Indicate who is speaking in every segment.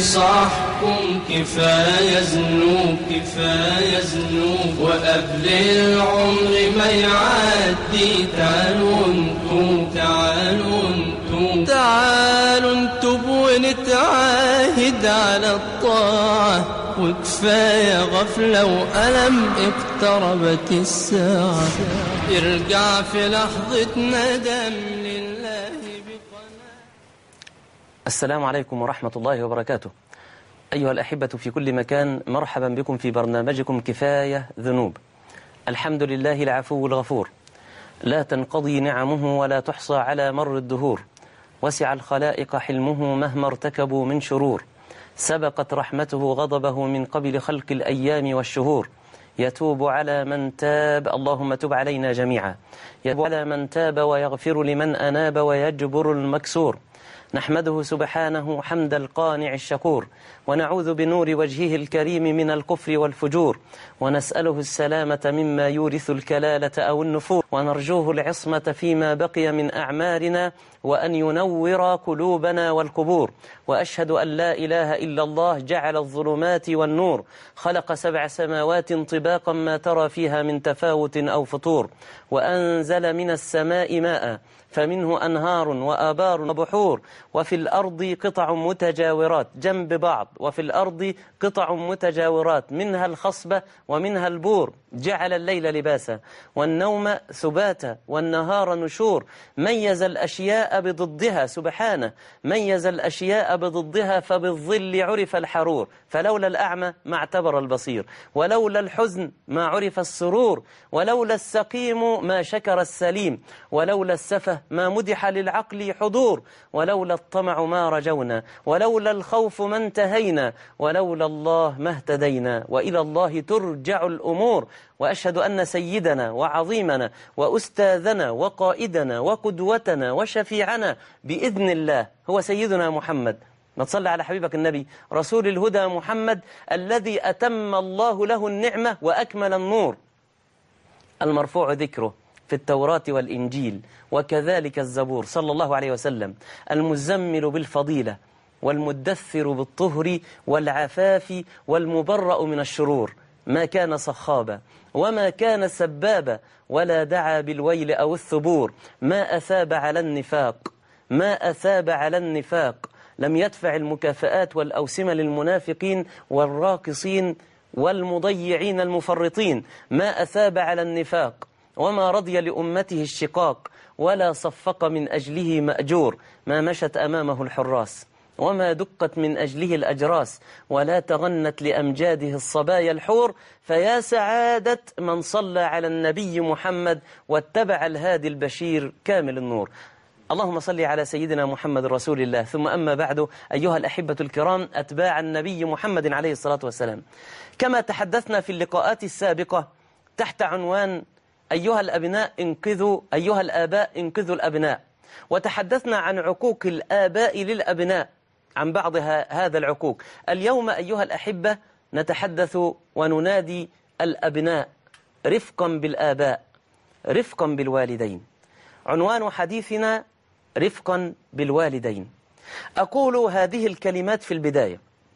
Speaker 1: انصحكم كفاية ذنوب كفاية ذنوب، وقبل العمر ما يعدي تعالوا انتم تعالوا انتم تعالوا انتم ونتعاهد على الطاعة، وكفاية غفلة وألم اقتربت الساعة، ارجع في لحظة ندم لله بقناعة.
Speaker 2: السلام عليكم ورحمة الله وبركاته. أيها الأحبة في كل مكان، مرحبا بكم في برنامجكم كفاية ذنوب. الحمد لله العفو الغفور، لا تنقضي نعمه ولا تحصى على مر الدهور، وسع الخلائق حلمه مهما ارتكبوا من شرور، سبقت رحمته غضبه من قبل خلق الأيام والشهور، يتوب على من تاب، اللهم تب علينا جميعا، يتوب على من تاب ويغفر لمن أناب ويجبر المكسور. نحمده سبحانه حمد القانع الشكور، ونعوذ بنور وجهه الكريم من الكفر والفجور، ونسأله السلامة مما يورث الكلالة أو النفور، ونرجوه العصمة فيما بقي من أعمارنا، وأن ينور قلوبنا والقبور. وأشهد أن لا إله إلا الله جعل الظلمات والنور، خلق 7 سماوات طباقا ما ترى فيها من تفاوت أو فطور، وأنزل من السماء ماء فمنه أنهار وآبار وبحور، وفي الأرض قطع متجاورات جنب بعض، وفي الأرض قطع متجاورات منها الخصبة ومنها البور، جعل الليل لباسا والنوم ثباتا والنهار نشور، ميز الأشياء بضدها سبحانه، ميز الأشياء بضدها، فبالظل عرف الحرور، فلولا الأعمى ما اعتبر البصير، ولولا الحزن ما عرف السرور، ولولا السقيم ما شكر السليم، ولولا السفه ما مدح للعقل حضور، ولولا الطمع ما رجونا، ولولا الخوف ما انتهينا، ولولا الله ما اهتدينا، وإلى الله ترجع الأمور. وأشهد أن سيدنا وعظيمنا وأستاذنا وقائدنا وقدوتنا وشفيعنا بإذن الله هو سيدنا محمد. ما تصلي على حبيبك النبي رسول الهدى محمد، الذي أتم الله له النعمة وأكمل النور، المرفوع ذكره في التوراة والإنجيل وكذلك الزبور، صلى الله عليه وسلم، المزمل بالفضيلة والمدثر بالطهر والعفاف والمبرأ من الشرور، ما كان صخابا وما كان سبابا، ولا دعا بالويل أو الثبور، ما أثاب على النفاق، ما أثاب على النفاق، لم يدفع المكافآت والأوسمة للمنافقين والراقصين والمضيعين المفرطين، ما أثاب على النفاق، وما رضي لأمته الشقاق، ولا صفق من أجله مأجور، ما مشت أمامه الحراس، وما دقت من أجله الأجراس، ولا تغنت لأمجاده الصبايا الحور، فيا سعادة من صلى على النبي محمد واتبع الهادي البشير كامل النور. اللهم صل على سيدنا محمد رسول الله. ثم أما بعد، أيها الأحبة الكرام أتباع النبي محمد عليه الصلاة والسلام، كما تحدثنا في اللقاءات السابقة تحت عنوان أيها الأبناء انقذوا، أيها الآباء انقذوا الأبناء، وتحدثنا عن عقوق الآباء للأبناء، عن بعض هذا العقوق. اليوم أيها الأحبة نتحدث وننادي الأبناء رفقا بالآباء، رفقا بالوالدين. عنوان حديثنا رفقا بالوالدين. أقول هذه الكلمات في البداية.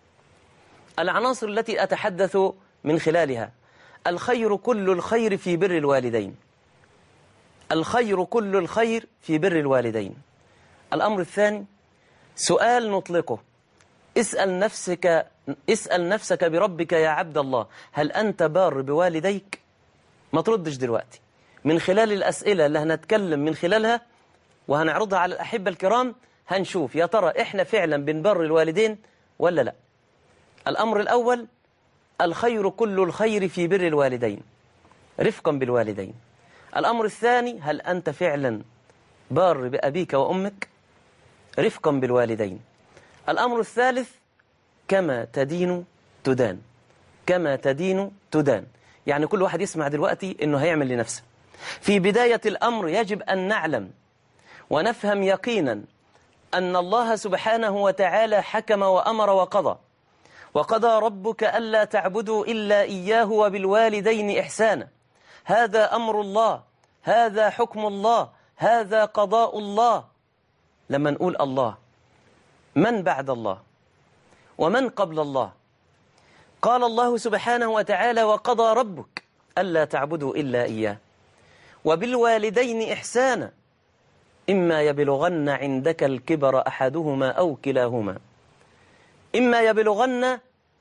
Speaker 2: العناصر التي أتحدث من خلالها: الخير كل الخير في بر الوالدين، الخير كل الخير في بر الوالدين. الأمر الثاني، سؤال نطلقه: اسأل نفسك بربك يا عبد الله، هل أنت بار بوالديك؟ ما تردش دلوقتي، من خلال الأسئلة اللي هنتكلم من خلالها وهنعرضها على الأحبة الكرام هنشوف يا ترى إحنا فعلا بنبر الوالدين ولا لا. الأمر الأول: الخير كل الخير في بر الوالدين، رفقا بالوالدين. الأمر الثاني: هل أنت فعلا بار بأبيك وأمك؟ رفقا بالوالدين. الأمر الثالث: كما تدين تدان، كما تدين تدان. يعني كل واحد يسمع دلوقتي إنه هيعمل لنفسه. في بداية الأمر يجب أن نعلم ونفهم يقينا أن الله سبحانه وتعالى حكم وأمر وقضى، وقضى ربك ألا تعبدوا إلا إياه وبالوالدين إحسانا. هذا أمر الله، هذا حكم الله، هذا قضاء الله. لما نقول الله، من بعد الله؟ ومن قبل الله. قال الله سبحانه وتعالى: وقضى ربك ألا تعبدوا إلا إياه وبالوالدين إحسانا إما يبلغن عندك الكبر أحدهما أو كلاهما. إما يبلغن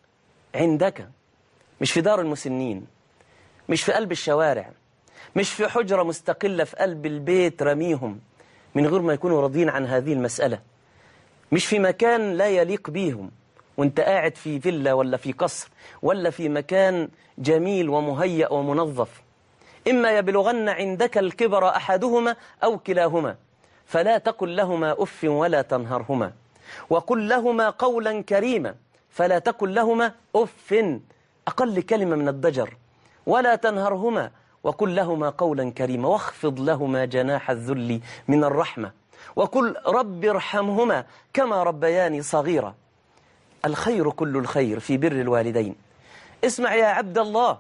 Speaker 2: عندك، مش في دار المسنين، مش في قلب الشوارع، مش في حجرة مستقلة في قلب البيت رميهم من غير ما يكونوا راضين عن هذه المسألة، مش في مكان لا يليق بيهم وانت قاعد في فيلا ولا في قصر ولا في مكان جميل ومهيأ ومنظف. إما يبلغن عندك الكبر أحدهما أو كلاهما فلا تقل لهما أف ولا تنهرهما وقل لهما قولا كريما. فلا تقل لهما أف، أقل كلمة من الضجر، ولا تنهرهما وقل لهما قولا كريما واخفض لهما جناح الذل من الرحمة وقل رب ارحمهما كما ربياني صغيرا. الخير كل الخير في بر الوالدين. اسمع يا عبد الله،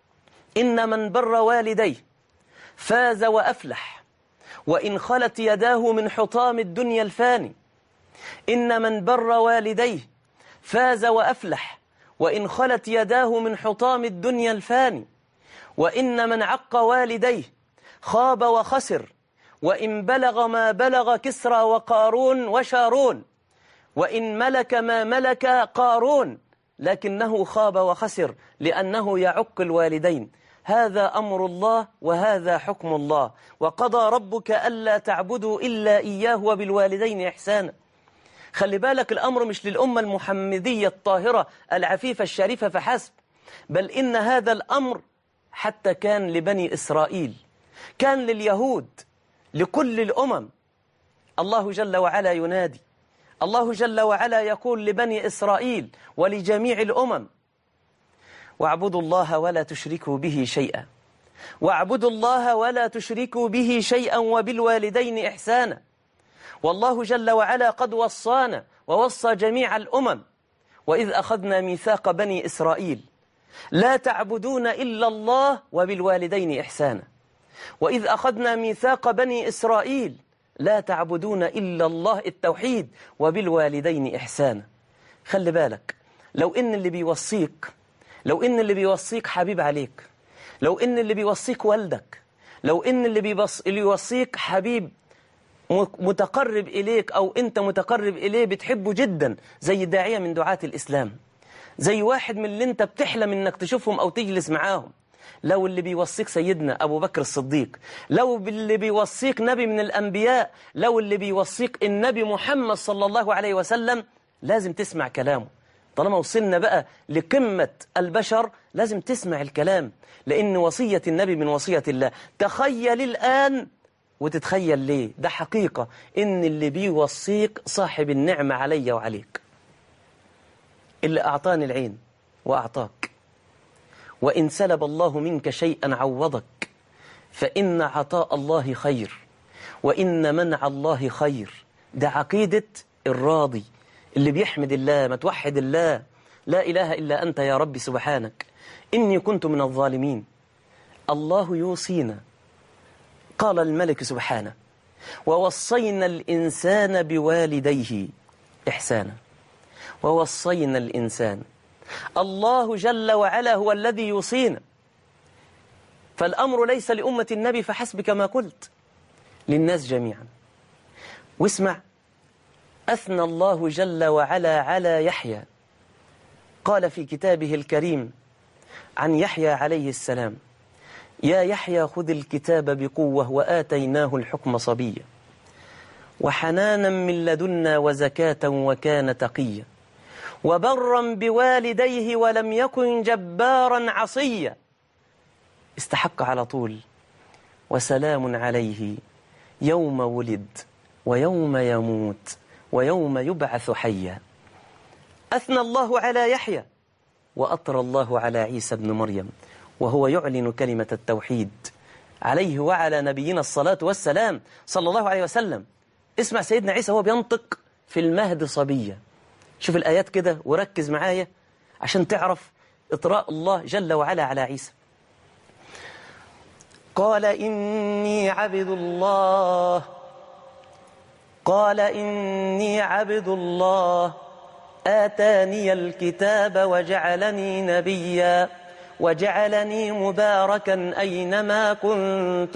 Speaker 2: إن من بر والديه فاز وأفلح وإن خلت يداه من حطام الدنيا الفاني. إن من بر والديه فاز وأفلح وإن خلت يداه من حطام الدنيا الفاني. وإن من عق والديه خاب وخسر وإن بلغ ما بلغ كسرى وقارون وشارون. وإن ملك ما ملك قارون لكنه خاب وخسر لأنه يعق الوالدين. هذا أمر الله وهذا حكم الله. وقضى ربك ألا تعبدوا إلا إياه وبالوالدين إحسانا. خلي بالك، الأمر مش للأمة المحمدية الطاهرة العفيفة الشريفة فحسب، بل إن هذا الأمر حتى كان لبني إسرائيل، كان لليهود، لكل الأمم. الله جل وعلا ينادي، الله جل وعلا يقول لبني إسرائيل ولجميع الأمم: واعبدوا الله ولا تشركوا به شيئا، واعبدوا الله ولا تشركوا به شيئا وبالوالدين إحسانا. والله جل وعلا قد وصانا ووصى جميع الأمم: وإذ أخذنا ميثاق بني إسرائيل لا تعبدون إلا الله وبالوالدين إحسانا. وإذ أخذنا ميثاق بني إسرائيل لا تعبدون إلا الله، التوحيد، وبالوالدين إحسانا. خلي بالك، لو إن اللي بيوصيك حبيب عليك، لو إن اللي بيوصيك والدك، لو إن اللي بيوصيك حبيب متقرب إليك أو أنت متقرب إليه بتحبه جدا، زي داعية من دعاة الإسلام، زي واحد من اللي أنت بتحلم إنك تشوفهم أو تجلس معاهم، لو اللي بيوصيك سيدنا أبو بكر الصديق، لو اللي بيوصيك نبي من الأنبياء، لو اللي بيوصيك النبي محمد صلى الله عليه وسلم، لازم تسمع كلامه. طالما وصلنا بقى لقمة البشر لازم تسمع الكلام، لأن وصية النبي من وصية الله. تخيل الآن وتتخيل ليه، ده حقيقة إن اللي بيوصيك صاحب النعمة علي وعليك، اللي أعطاني العين وأعطاك، وإن سلب الله منك شيئا عوضك، فإن عطاء الله خير وإن منع الله خير. ده عقيدة الراضي اللي بيحمد الله، ما توحد الله: لا إله إلا أنت يا ربي سبحانك إني كنت من الظالمين. الله يوصينا، قال الملك سبحانه: ووصينا الإنسان بوالديه إحسانا. ووصينا الإنسان، الله جل وعلا هو الذي يوصينا. فالأمر ليس لأمة النبي فحسب كما قلت، للناس جميعا. واسمع، أثنى الله جل وعلا على يحيى، قال في كتابه الكريم عن يحيى عليه السلام: يا يحيى خذ الكتاب بقوة وآتيناه الحكم صبيا وحنانا من لدنا وزكاة وكان تقيا وبرا بوالديه ولم يكن جبارا عصيا. استحق على طول: وسلام عليه يوم ولد ويوم يموت ويوم يبعث حيا. أثنى الله على يحيى وأطرى الله على عيسى بن مريم وهو يعلن كلمة التوحيد عليه وعلى نبينا الصلاة والسلام صلى الله عليه وسلم. اسمع سيدنا عيسى وهو بينطق في المهد صبيا. شوف الآيات كده وركز معايا عشان تعرف إطراء الله جل وعلا على عيسى. قال إني عبد الله، قال إني عبد الله آتاني الكتاب وجعلني نبيا وجعلني مباركا أينما كنت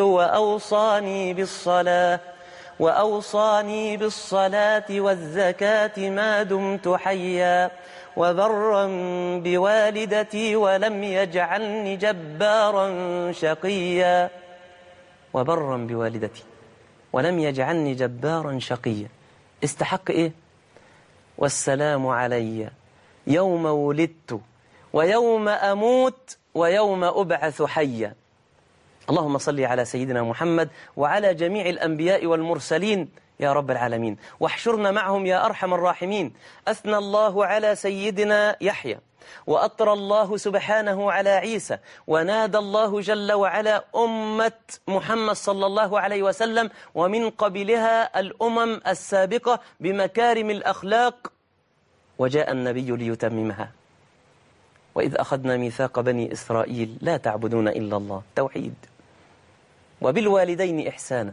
Speaker 2: وأوصاني بالصلاة والزكاة ما دمت حيا وبرا بوالدتي ولم يجعلني جبارا شقيا. وبرا بوالدتي ولم يجعلني جبارا شقيا. استحق إيه؟ والسلام علي يوم ولدت ويوم أموت ويوم أبعث حيا. اللهم صل على سيدنا محمد وعلى جميع الأنبياء والمرسلين يا رب العالمين، واحشرنا معهم يا أرحم الراحمين. أثنى الله على سيدنا يحيى، وأطرى الله سبحانه على عيسى، ونادى الله جل وعلا أمة محمد صلى الله عليه وسلم ومن قبلها الأمم السابقة بمكارم الأخلاق، وجاء النبي ليتممها. وإذ أخذنا ميثاق بني إسرائيل لا تعبدون إلا الله، توحيد. وبالوالدين إحسانا،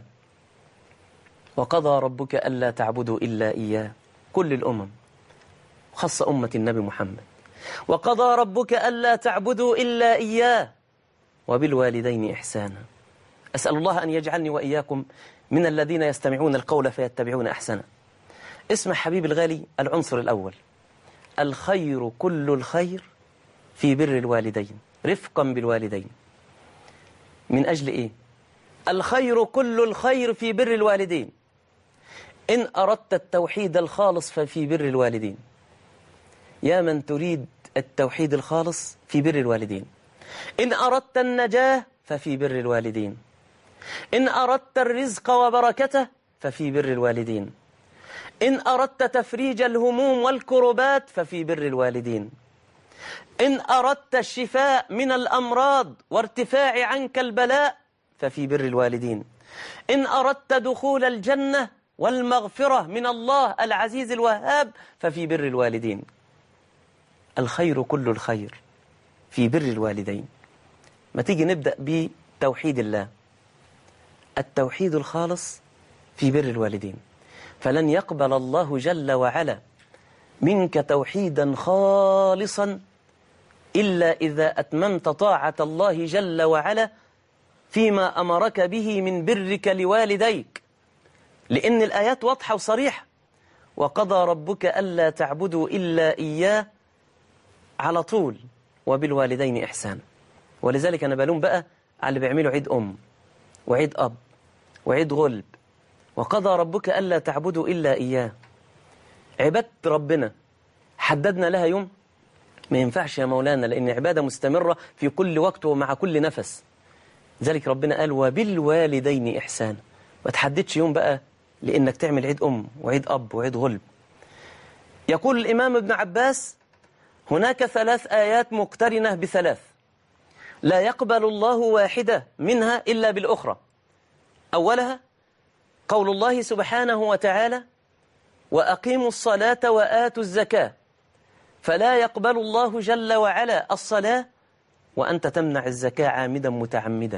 Speaker 2: وقضى ربك ألا تعبدوا إلا إياه، كل الأمم، خص أمة النبي محمد. وقضى ربك ألا تعبدوا إلا إياه وبالوالدين إحسانا. أسأل الله أن يجعلني وإياكم من الذين يستمعون القول فيتبعون أحسنه. اسمع حبيب الغالي، العنصر الأول: الخير كل الخير في بر الوالدين، رفقا بالوالدين. من أجل إيه؟ الخير كل الخير في بر الوالدين. إن أردت التوحيد الخالص ففي بر الوالدين. يا من تريد التوحيد الخالص في بر الوالدين. إن أردت النجاة ففي بر الوالدين. إن أردت الرزق وبركته ففي بر الوالدين. إن أردت تفريج الهموم والكربات ففي بر الوالدين. إن أردت الشفاء من الأمراض وارتفاع عنك البلاء ففي بر الوالدين. إن أردت دخول الجنة والمغفرة من الله العزيز الوهاب ففي بر الوالدين. الخير كل الخير في بر الوالدين. ما تيجي نبدأ بتوحيد الله، التوحيد الخالص في بر الوالدين. فلن يقبل الله جل وعلا منك توحيدا خالصا إلا إذا أتممت طاعة الله جل وعلا فيما أمرك به من برك لوالديك، لأن الآيات واضحة وصريحة. وقضى ربك ألا تعبدوا إلا إياه على طول، وبالوالدين إحسان. ولذلك أنا بلوم بقى على اللي بيعملوا عيد أم وعيد أب وعيد غلب. وقضى ربك ألا تعبدوا إلا إياه. عبادة ربنا حددنا لها يوم؟ ما ينفعش يا مولانا، لأن عبادة مستمرة في كل وقت ومع كل نفس. ذلك ربنا قال وبالوالدين إحسان. ما تحددش يوم بقى لأنك تعمل عيد أم وعيد أب وعيد غلب. يقول الإمام ابن عباس: هناك 3 آيات مقترنة ب3 لا يقبل الله واحدة منها إلا بالأخرى. أولها قول الله سبحانه وتعالى: وأقيموا الصلاة وآتوا الزكاة. فلا يقبل الله جل وعلا الصلاة وأنت تمنع الزكاة عامدا متعمدا.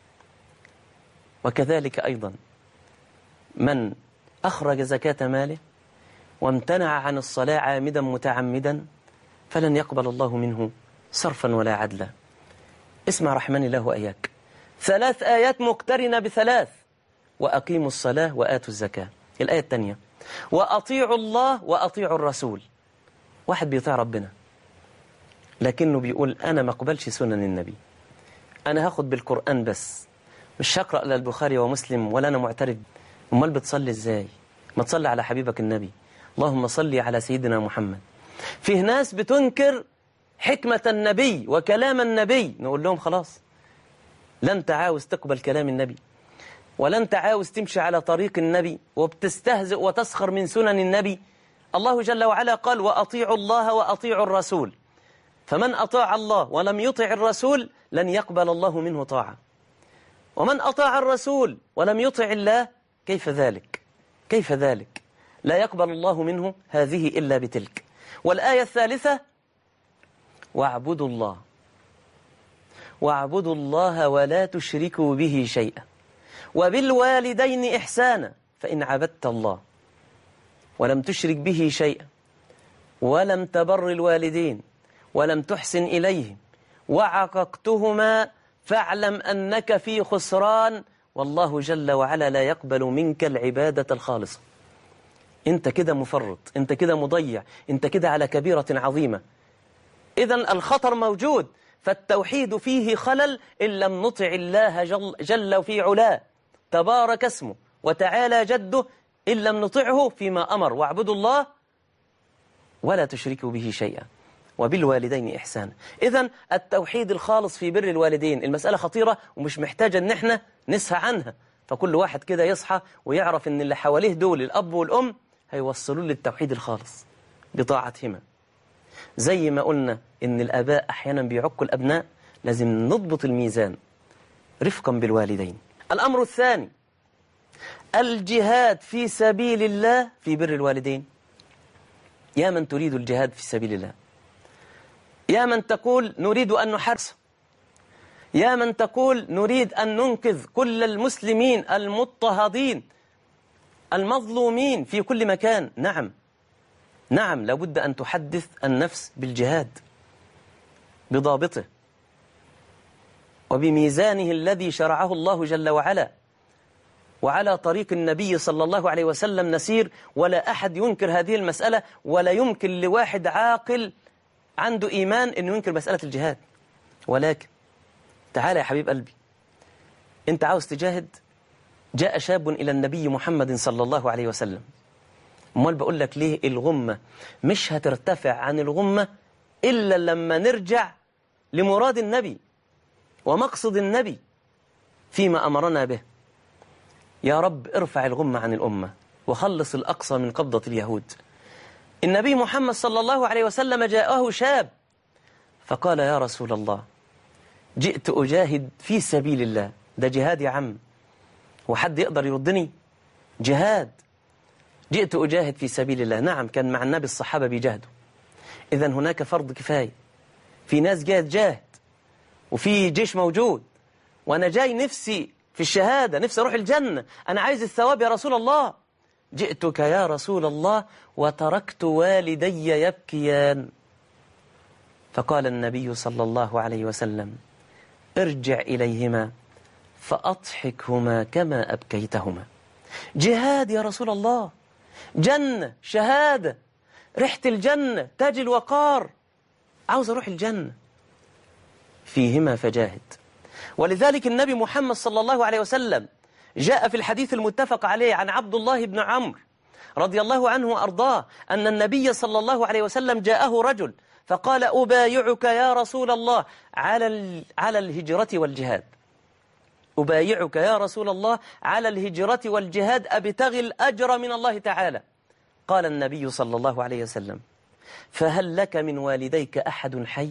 Speaker 2: وكذلك أيضا من أخرج زكاة ماله وامتنع عن الصلاة عامدا متعمدا فلن يقبل الله منه صرفا ولا عدلا. اسمع رحمن الله وإياك، 3 آيات مقترنة ب3: وأقيموا الصلاة وآتوا الزكاة. الآية الثانية: وأطيعوا الله وأطيعوا الرسول. واحد بيطيع ربنا لكنه بيقول أنا ما أقبلش سنن النبي، أنا هاخد بالقرآن بس، مش هقرأ لا البخاري ومسلم ولا أنا معترف. أمال بتصلي إزاي؟ ما تصلي على حبيبك النبي، اللهم صلي على سيدنا محمد. فيه ناس بتنكر حكمة النبي وكلام النبي، نقول لهم خلاص، لا أنت عاوز تقبل كلام النبي ولا أنت عاوز تمشي على طريق النبي، وبتستهزئ وتسخر من سنن النبي. الله جل وعلا قال: وأطيعوا الله وأطيعوا الرسول. فمن أطاع الله ولم يطع الرسول لن يقبل الله منه طاعة. ومن أطاع الرسول ولم يطع الله كيف ذلك؟ كيف ذلك؟ لا يقبل الله منه هذه إلا بتلك. والآية الثالثة: واعبدوا الله ولا تشركوا به شيئا وبالوالدين إحسانا. فإن عبدت الله ولم تشرك به شيئا ولم تبر الوالدين ولم تحسن إليهم وعققتهما فاعلم أنك في خسران، والله جل وعلا لا يقبل منك العبادة الخالصة. أنت كده مفرط، أنت كده مضيع، أنت كده على كبيرة عظيمة. إذن الخطر موجود، فالتوحيد فيه خلل إن لم نطع الله جل في علاه تبارك اسمه وتعالى جده، إن لم نطعه فيما أمر واعبدوا الله ولا تشركوا به شيئا وبالوالدين إحسانا. إذن التوحيد الخالص في بر الوالدين المسألة خطيرة ومش محتاجة أن احنا نسهى عنها. فكل واحد كده يصحى ويعرف أن اللي حواليه دول الأب والأم هيوصلوا للتوحيد الخالص بطاعتهما. زي ما قلنا أن الآباء أحيانا بيعقوا الأبناء، لازم نضبط الميزان رفقا بالوالدين. الأمر الثاني الجهاد في سبيل الله في بر الوالدين. يا من تريد الجهاد في سبيل الله، يا من تقول نريد أن نحرس، يا من تقول نريد أن ننقذ كل المسلمين المضطهدين المظلومين في كل مكان. نعم لابد أن تحدث النفس بالجهاد بضابطه وبميزانه الذي شرعه الله جل وعلا، وعلى طريق النبي صلى الله عليه وسلم نسير، ولا أحد ينكر هذه المسألة، ولا يمكن لواحد عاقل عنده إيمان أنه ينكر مسألة الجهاد. ولكن تعال يا حبيب قلبي، أنت عاوز تجاهد؟ جاء شاب إلى النبي محمد صلى الله عليه وسلم. أمال بقول لك ليه الغمة مش هترتفع عن الغمة إلا لما نرجع لمراد النبي ومقصد النبي فيما أمرنا به. يا رب ارفع الغمة عن الأمة وخلص الأقصى من قبضة اليهود. النبي محمد صلى الله عليه وسلم جاءه شاب فقال يا رسول الله جئت أجاهد في سبيل الله. ده جهاد يا عم، وحد يقدر يردني؟ جهاد، جئت أجاهد في سبيل الله. نعم كان مع النبي الصحابة بيجاهدوا، إذن هناك فرض كفاية، في ناس جاهد وفي جيش موجود، وأنا جاي نفسي في الشهادة، نفسي أروح الجنة، أنا عايز الثواب يا رسول الله. جئتك يا رسول الله وتركت والدي يبكيان. فقال النبي صلى الله عليه وسلم ارجع إليهما فأضحكهما كما أبكيتهما. جهاد يا رسول الله، جنة، شهادة، ريحة الجنة، تاج الوقار، عاوز أروح الجنة، فيهما فجاهد. ولذلك النبي محمد صلى الله عليه وسلم جاء في الحديث المتفق عليه عن عبد الله بن عمرو رضي الله عنه وأرضاه أن النبي صلى الله عليه وسلم جاءه رجل فقال أبايعك يا رسول الله على الهجرة والجهاد. أبايعك يا رسول الله على الهجرة والجهاد أبتغي الأجر من الله تعالى. قال النبي صلى الله عليه وسلم فهل لك من والديك أحد حي؟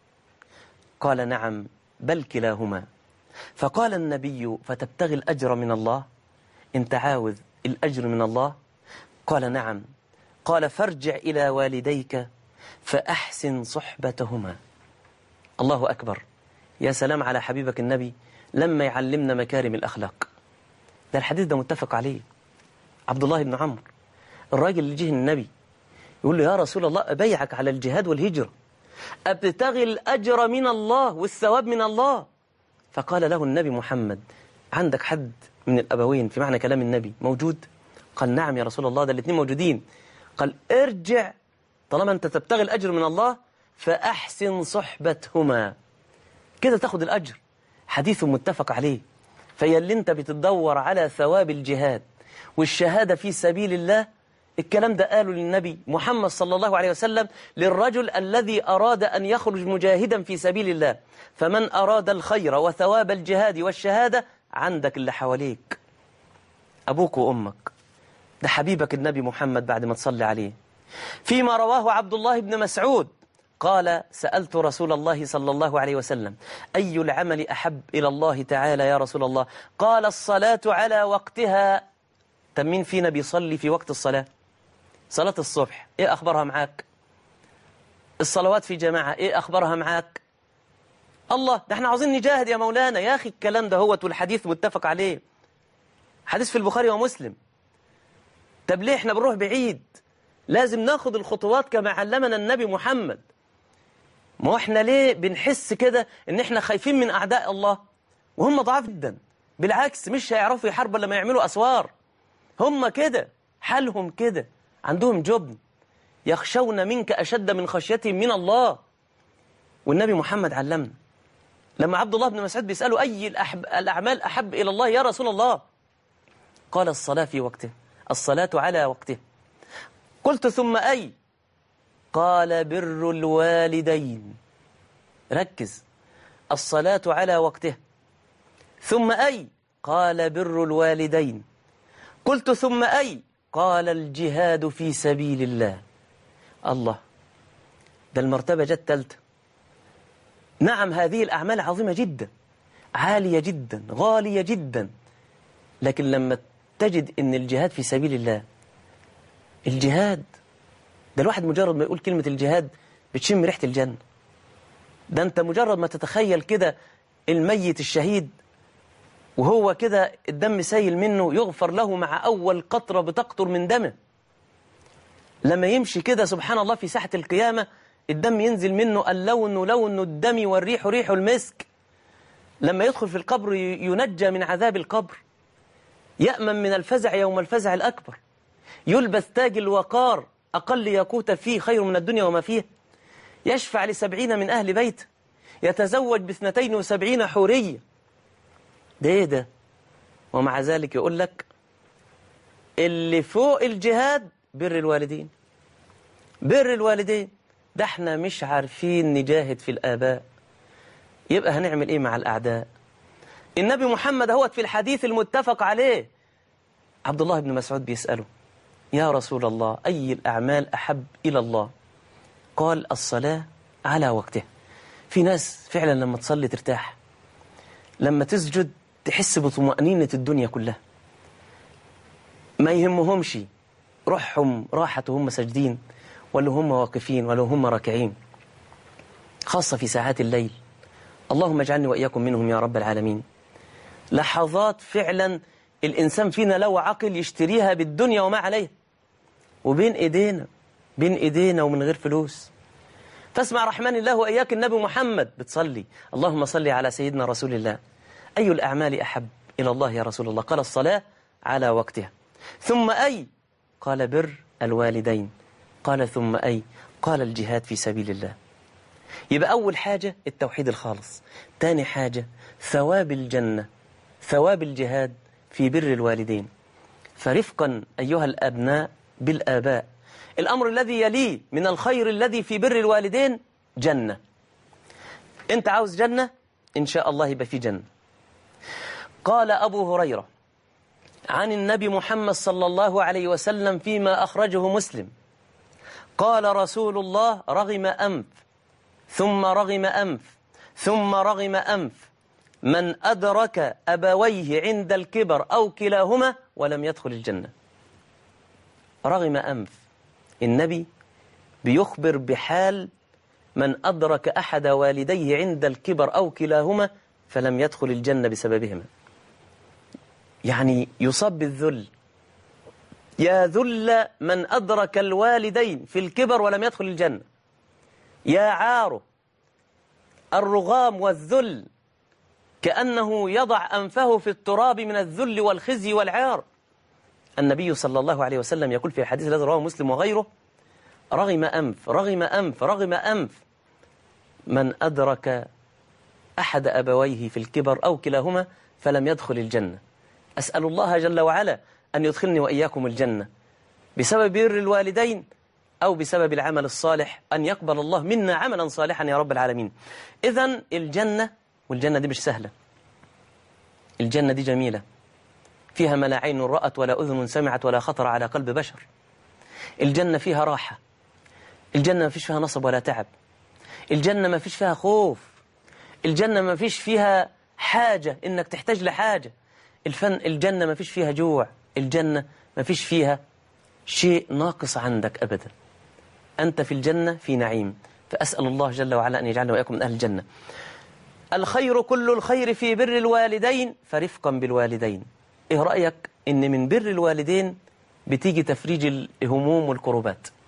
Speaker 2: قال نعم بل كلاهما. فقال النبي فتبتغي الأجر من الله؟ انت عاوز الأجر من الله؟ قال نعم. قال فارجع إلى والديك فأحسن صحبتهما. الله أكبر، يا سلام على حبيبك النبي لما يعلمنا مكارم الأخلاق. ده الحديث ده متفق عليه. عبد الله بن عمرو الراجل اللي جه النبي يقول له يا رسول الله أبايعك على الجهاد والهجرة، أبتغي الأجر من الله والثواب من الله. فقال له النبي محمد عندك حد من الأبوين في معنى كلام النبي موجود؟ قال نعم يا رسول الله، ده الاثنين موجودين. قال ارجع طالما أنت تبتغي الأجر من الله فأحسن صحبتهما، كده تاخد الأجر. حديث متفق عليه. فيا اللي انت بتدور على ثواب الجهاد والشهادة في سبيل الله، الكلام ده قاله للنبي محمد صلى الله عليه وسلم للرجل الذي أراد أن يخرج مجاهدا في سبيل الله. فمن أراد الخير وثواب الجهاد والشهادة عندك اللي حواليك، أبوك وأمك. ده حبيبك النبي محمد بعد ما تصلي عليه. فيما رواه عبد الله بن مسعود قال سألت رسول الله صلى الله عليه وسلم أي العمل أحب إلى الله تعالى يا رسول الله؟ قال الصلاة على وقتها. طب مين فينا بيصلي في وقت الصلاة؟ صلاة الصبح إيه أخبارها معاك؟ الصلوات في جماعة إيه أخبارها معاك؟ الله، ده احنا عاوزين نجاهد يا مولانا. يا أخي الكلام ده هو والحديث متفق عليه، حديث في البخاري ومسلم. طب ليه احنا بنروح بعيد لازم ناخد الخطوات كما علمنا النبي محمد. ما احنا ليه بنحس كده ان احنا خايفين من اعداء الله وهم ضعاف جدا؟ بالعكس، مش هيعرفوا يحاربوا لما يعملوا اسوار. هم كده، حالهم كده، عندهم جبن، يخشون منك اشد من خشيتهم من الله. والنبي محمد علمنا لما عبد الله بن مسعود بيسأله أي الأعمال أحب إلى الله يا رسول الله؟ قال الصلاة في وقته، الصلاة على وقته. قلت ثم أي؟ قال بر الوالدين. ركز، الصلاة على وقته. ثم أي؟ قال بر الوالدين. قلت ثم أي؟ قال الجهاد في سبيل الله. الله، ده المرتبة جت تالتة. نعم، هذه الأعمال عظيمة جدا، عالية جدا، غالية جدا، لكن لما تجد أن الجهاد في سبيل الله، الجهاد ده الواحد مجرد ما يقول كلمة الجهاد بتشم ريحة الجنة. ده أنت مجرد ما تتخيل كده الميت الشهيد وهو كده الدم سايل منه، يغفر له مع أول قطرة بتقطر من دمه. لما يمشي كده سبحان الله في ساحة القيامة، الدم ينزل منه، اللون لون الدم والريح ريح المسك. لما يدخل في القبر ينجى من عذاب القبر، يأمن من الفزع يوم الفزع الأكبر، يلبس تاج الوقار، أقل ياقوت فيه خير من الدنيا وما فيه، يشفع ل70 من أهل بيته، يتزوج ب72 حورية. ده إيه ده؟ ومع ذلك يقول لك اللي فوق الجهاد بر الوالدين. بر الوالدين ده احنا مش عارفين نجاهد في الآباء، يبقى هنعمل ايه مع الأعداء؟ النبي محمد هو في الحديث المتفق عليه، عبد الله بن مسعود بيسأله يا رسول الله أي الأعمال أحب إلى الله؟ قال الصلاة على وقتها. في ناس فعلا لما تصلي ترتاح، لما تسجد تحس بطمأنينة الدنيا كلها، ما يهمهمش روحهم راحت وهم ساجدين ولا هم واقفين ولا هم راكعين، خاصة في ساعات الليل. اللهم اجعلني وإياكم منهم يا رب العالمين. لحظات فعلا الإنسان فينا لو عقل يشتريها بالدنيا وما عليها، وبين إيدينا ومن غير فلوس. فاسمع رحمن الله وإياك النبي محمد بتصلي اللهم صل على سيدنا رسول الله، أي الأعمال أحب إلى الله يا رسول الله؟ قال الصلاة على وقتها. ثم أي؟ قال بر الوالدين. قال ثم أي؟ قال الجهاد في سبيل الله. يبقى أول حاجة التوحيد الخالص، تاني حاجة ثواب الجنة، ثواب الجهاد في بر الوالدين. فرفقا أيها الأبناء بالآباء، الأمر الذي يليه من الخير الذي في بر الوالدين جنة. أنت عاوز جنة؟ إن شاء الله يبقى في جنة. قال أبو هريرة عن النبي محمد صلى الله عليه وسلم فيما أخرجه مسلم، قال رسول الله رغم أنف ثم رغم أنف ثم رغم أنف من أدرك أبويه عند الكبر أو كلاهما ولم يدخل الجنة. رغم أنف، النبي بيخبر بحال من أدرك أحد والديه عند الكبر أو كلاهما فلم يدخل الجنة بسببهما. يعني يصاب بالذل، يا ذل من أدرك الوالدين في الكبر ولم يدخل الجنة، يا عاره الرغام والذل، كأنه يضع أنفه في التراب من الذل والخزي والعار. النبي صلى الله عليه وسلم يقول في الحديث الذي رواه مسلم وغيره رغم أنف رغم أنف رغم أنف من أدرك أحد أبويه في الكبر أو كلاهما فلم يدخل الجنة. أسأل الله جل وعلا أن يدخلني وإياكم الجنة بسبب بر الوالدين أو بسبب العمل الصالح، أن يقبل الله منا عملا صالحا يا رب العالمين. إذن الجنة، والجنة دي مش سهلة، الجنة دي جميلة، فيها ما لا عين رأت ولا أذن سمعت ولا خطر على قلب بشر. الجنة فيها راحة، الجنة ما فيش فيها نصب ولا تعب، الجنة ما فيش فيها خوف، الجنة ما فيش فيها حاجة إنك تحتاج لحاجة، الجنة ما فيش فيها جوع، الجنة ما فيش فيها شيء ناقص عندك أبدا. أنت في الجنة في نعيم. فأسأل الله جل وعلا أن يجعلنا وإياكم من أهل الجنة. الخير كل الخير في بر الوالدين فرفقا بالوالدين. إيه رأيك إن من بر الوالدين بتيجي تفريج الهموم والكربات؟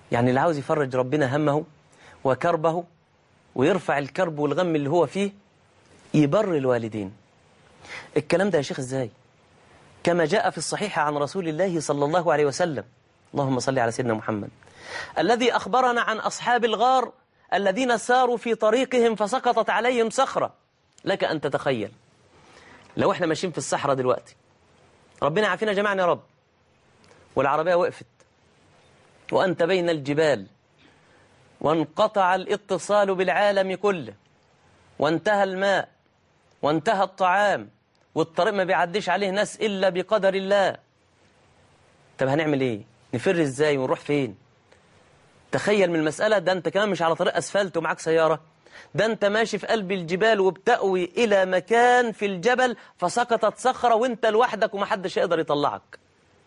Speaker 2: يعني اللي عاوز يفرج ربنا همه وكربه ويرفع الكرب والغم اللي هو فيه يبر الوالدين. الكلام ده يا شيخ ازاي؟ كما جاء في الصحيح عن رسول الله صلى الله عليه وسلم، اللهم صل على سيدنا محمد، الذي أخبرنا عن أصحاب الغار الذين ساروا في طريقهم فسقطت عليهم صخرة. لك أن تتخيل لو احنا ماشيين في الصحراء دلوقتي، ربنا عافينا جميعا يا رب، والعربية وقفت وأنت بين الجبال وانقطع الاتصال بالعالم كله وانتهى الماء وانتهى الطعام والطريق ما بيعديش عليه ناس إلا بقدر الله. طب هنعمل ايه؟ نفر ازاي ونروح فين؟ تخيل من المسألة ده انت كمان مش على طريق أسفلت ومعك سيارة، ده انت ماشي في قلب الجبال وبتأوي إلى مكان في الجبل فسقطت صخرة وانت لوحدك ومحدش يقدر يطلعك.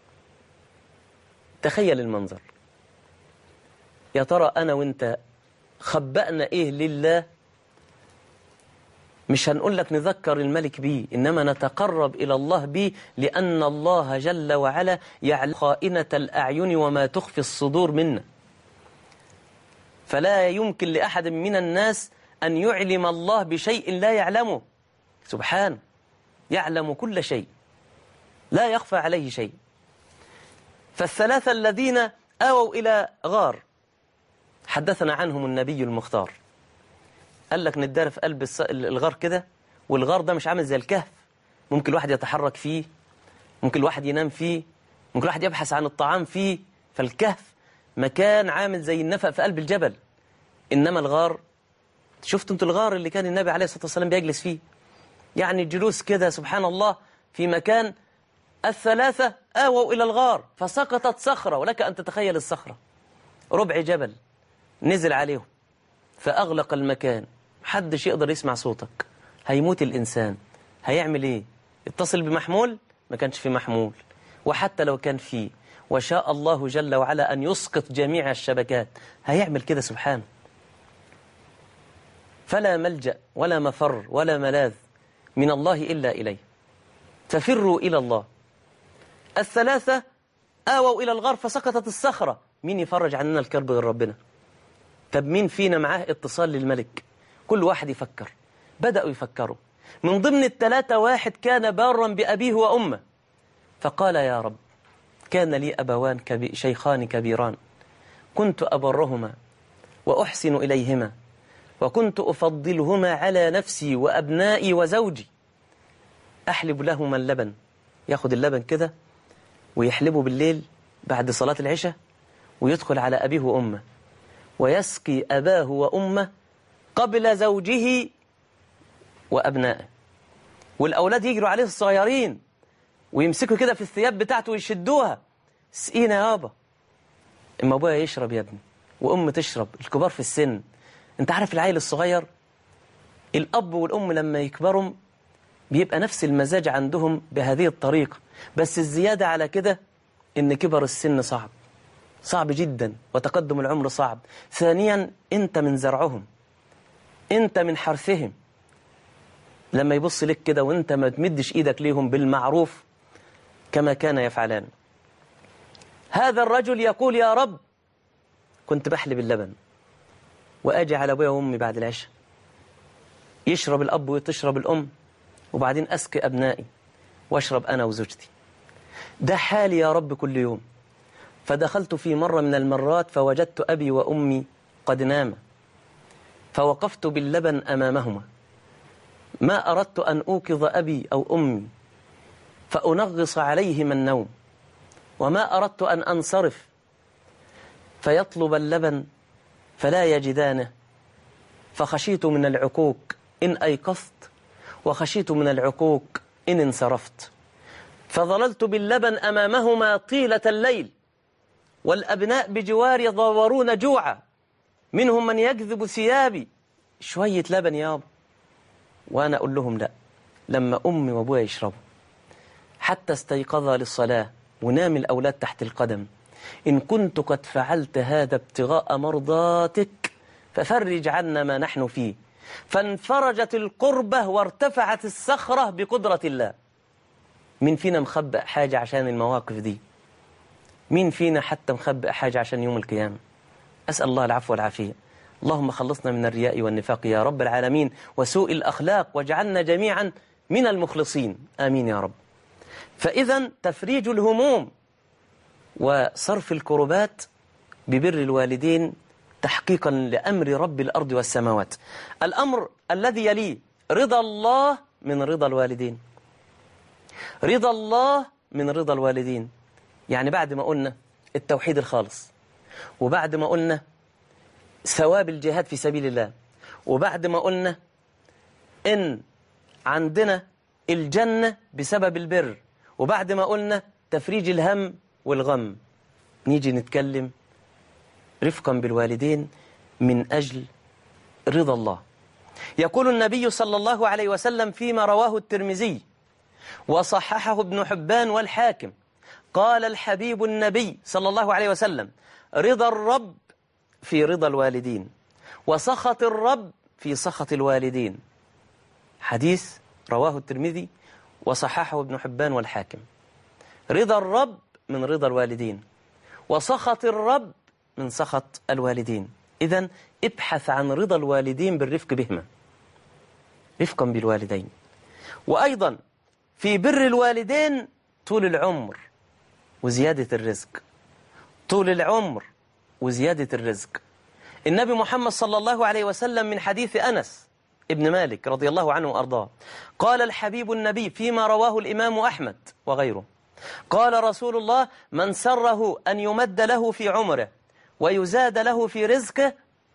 Speaker 2: تخيل المنظر. يا ترى أنا وانت خبأنا إيه لله؟ مش هنقول لك نذكر الملك بيه، إنما نتقرب إلى الله بيه، لأن الله جل وعلا يعلم خائنة الأعين وما تخفي الصدور منا. فلا يمكن لأحد من الناس أن يعلم الله بشيء لا يعلمه سبحانه، يعلم كل شيء لا يخفى عليه شيء. فالثلاثة الذين آووا إلى غار حدثنا عنهم النبي المختار، قال لك ندار في قلب الغار كده، والغار ده مش عامل زي الكهف، ممكن الواحد يتحرك فيه، ممكن الواحد ينام فيه، ممكن الواحد يبحث عن الطعام فيه. فالكهف مكان عامل زي النفق في قلب الجبل، إنما الغار، شفتوا انتوا الغار اللي كان النبي عليه الصلاة والسلام بيجلس فيه؟ يعني الجلوس كده سبحان الله في مكان. الثلاثة آووا إلى الغار فسقطت صخرة، ولك أن تتخيل الصخرة ربع جبل نزل عليهم فأغلق المكان، محدش يقدر يسمع صوتك. هيموت الإنسان، هيعمل إيه؟ اتصل بمحمول؟ ما كانش في محمول، وحتى لو كان فيه وشاء الله جل وعلا أن يسقط جميع الشبكات هيعمل كده سبحانه. فلا ملجأ ولا مفر ولا ملاذ من الله إلا إليه، ففروا إلى الله. الثلاثة آووا إلى الغار فسقطت الصخرة، مين يفرج عننا الكرب غير ربنا؟ طب مين فينا معاه اتصال للملك؟ كل واحد يفكر. بدأوا يفكروا. من ضمن الثلاثة واحد كان بارا بأبيه وأمه، فقال يا رب كان لي أبوان شيخان كبيران، كنت أبرهما وأحسن إليهما، وكنت أفضلهما على نفسي وأبنائي وزوجي. أحلب لهما اللبن، ياخد اللبن كده ويحلبه بالليل بعد صلاة العشاء، ويدخل على أبيه وأمه ويسقي أباه وأمه قبل زوجه وأبنائه، والأولاد يجروا عليه الصغيرين ويمسكوا كده في الثياب بتاعته ويشدوها، سقينا يابا. اما ابويا يشرب يا ابني وأم تشرب، الكبار في السن. انت عارف العيل الصغير الأب والأم لما يكبروا بيبقى نفس المزاج عندهم بهذه الطريقة، بس الزيادة على كده إن كبر السن صعب، صعب جدا، وتقدم العمر صعب. ثانيا أنت من زرعهم، أنت من حرثهم، لما يبص لك كده وأنت ما تمدش إيدك ليهم بالمعروف كما كان يفعلان. هذا الرجل يقول يا رب كنت بحلب اللبن وأجي على أبويا وأمي بعد العشاء، يشرب الأب وتشرب الأم، وبعدين أسقي أبنائي وأشرب أنا وزوجتي. ده حالي يا رب كل يوم. فدخلت في مرة من المرات فوجدت أبي وأمي قد ناما، فوقفت باللبن أمامهما، ما أردت أن أوقظ أبي أو أمي فأنغص عليهم النوم، وما أردت أن أنصرف فيطلب اللبن فلا يجدانه، فخشيت من العقوق إن أيقظت، وخشيت من العقوق إن انصرفت. فظللت باللبن أمامهما طيلة الليل، والأبناء بجواري يضورون جوعا، منهم من يجذب ثيابي، شوية لبن يابا. وأنا أقول لهم لا، لما أمي وأبويا يشربوا حتى استيقظا للصلاة ونام الأولاد تحت القدم، إن كنت قد فعلت هذا ابتغاء مرضاتك ففرج عنا ما نحن فيه. فانفرجت القربة وارتفعت الصخرة بقدرة الله. مين فينا مخبئ حاجة عشان المواقف دي؟ مين فينا حتى مخبئ حاجة عشان يوم القيامة؟ أسأل الله العفو والعافية. اللهم خلصنا من الرياء والنفاق يا رب العالمين وسوء الأخلاق، واجعلنا جميعا من المخلصين، آمين يا رب. فإذا تفريج الهموم وصرف الكربات ببر الوالدين تحقيقا لأمر رب الأرض والسماوات. الأمر الذي يليه رضا الله من رضا الوالدين. رضا الله من رضا الوالدين، يعني بعد ما قلنا التوحيد الخالص، وبعد ما قلنا ثواب الجهاد في سبيل الله، وبعد ما قلنا إن عندنا الجنة بسبب البر، وبعد ما قلنا تفريج الهم والغم، نيجي نتكلم رفقا بالوالدين من أجل رضا الله. يقول النبي صلى الله عليه وسلم فيما رواه الترمذي وصححه ابن حبان والحاكم، قال الحبيب النبي صلى الله عليه وسلم: رضا الرب في رضا الوالدين، وسخط الرب في سخط الوالدين. حديث رواه الترمذي وصححه ابن حبان والحاكم. رضا الرب من رضا الوالدين، وسخط الرب من سخط الوالدين. إذن ابحث عن رضا الوالدين بالرفق بهما، رفقا بالوالدين. وأيضا في بر الوالدين طول العمر وزيادة الرزق، طول العمر وزيادة الرزق. النبي محمد صلى الله عليه وسلم من حديث أنس ابن مالك رضي الله عنه وأرضاه قال الحبيب النبي فيما رواه الإمام أحمد وغيره، قال رسول الله: من سره أن يمد له في عمره ويزاد له في رزقه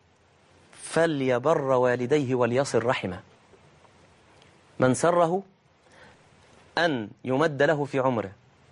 Speaker 2: فليبر والديه وليصل رحمه. من سره أن يمد له في عمره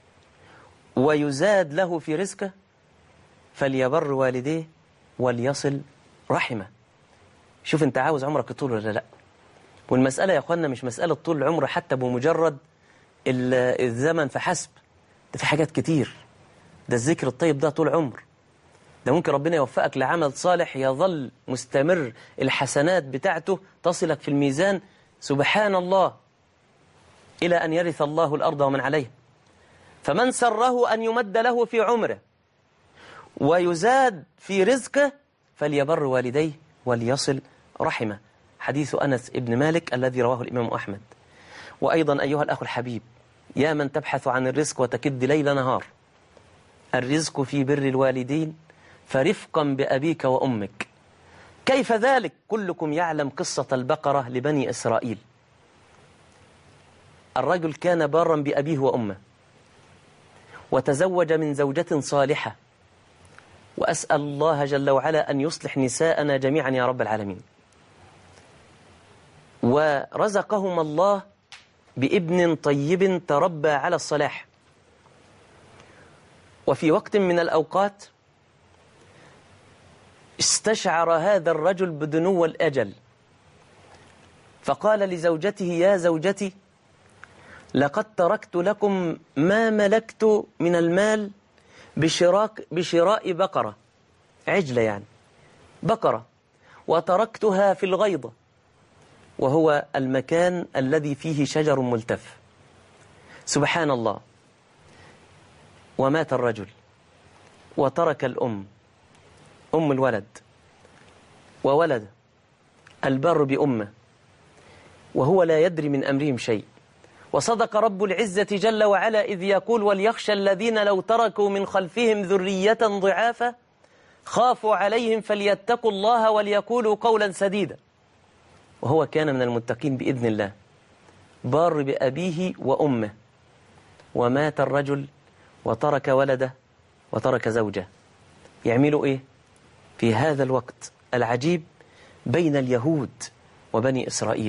Speaker 2: ويزاد له في رزقه فليبر والديه وليصل رحمه. شوف انت عاوز عمرك طول ولا لا؟ والمسألة يا أخوانا مش مسألة طول العمر حتى بمجرد الزمن فحسب، ده في حاجات كتير. ده الذكر الطيب ده طول عمر، ده ممكن ربنا يوفقك لعمل صالح يظل مستمر، الحسنات بتاعته تصلك في الميزان سبحان الله إلى أن يرث الله الأرض ومن عليها. فمن سره أن يمد له في عمره ويزاد في رزقه فليبر والديه وليصل رحمه. حديث أنس ابن مالك الذي رواه الإمام أحمد. وأيضا أيها الأخ الحبيب، يا من تبحث عن الرزق وتكد ليل نهار، الرزق في بر الوالدين، فرفقا بأبيك وأمك. كيف ذلك؟ كلكم يعلم قصة البقرة لبني إسرائيل. الرجل كان بارا بأبيه وأمه وتزوج من زوجة صالحة، وأسأل الله جل وعلا أن يصلح نساءنا جميعا يا رب العالمين. ورزقهما الله بابن طيب تربى على الصلاح. وفي وقت من الأوقات استشعر هذا الرجل بدنو الأجل، فقال لزوجته: يا زوجتي، لقد تركت لكم ما ملكت من المال بشراء بقرة، عجلة يعني بقرة، وتركتها في الغيضة، وهو المكان الذي فيه شجر ملتف. سبحان الله. ومات الرجل وترك الأم، أم الولد، وولد البر بأمه، وهو لا يدري من أمرهم شيء. وصدق رب العزة جل وعلا إذ يقول: وليخشى الذين لو تركوا من خلفهم ذرية ضعافا خافوا عليهم فليتقوا الله وليقولوا قولا سديدا. وهو كان من المتقين بإذن الله، بار بأبيه وأمه، ومات الرجل وترك ولده وترك زوجه. يعملوا إيه في هذا الوقت العجيب بين اليهود وبني إسرائيل؟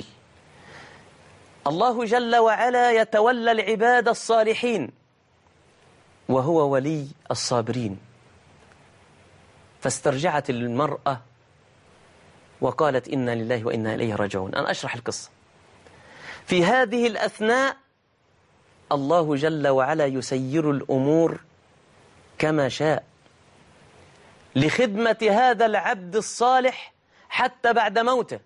Speaker 2: الله جل وعلا يتولى العباد الصالحين وهو ولي الصابرين. فاسترجعت المرأة وقالت: إنا لله وإنا إليه راجعون. أنا أشرح القصة. في هذه الأثناء الله جل وعلا يسير الأمور كما شاء لخدمة هذا العبد الصالح حتى بعد موته،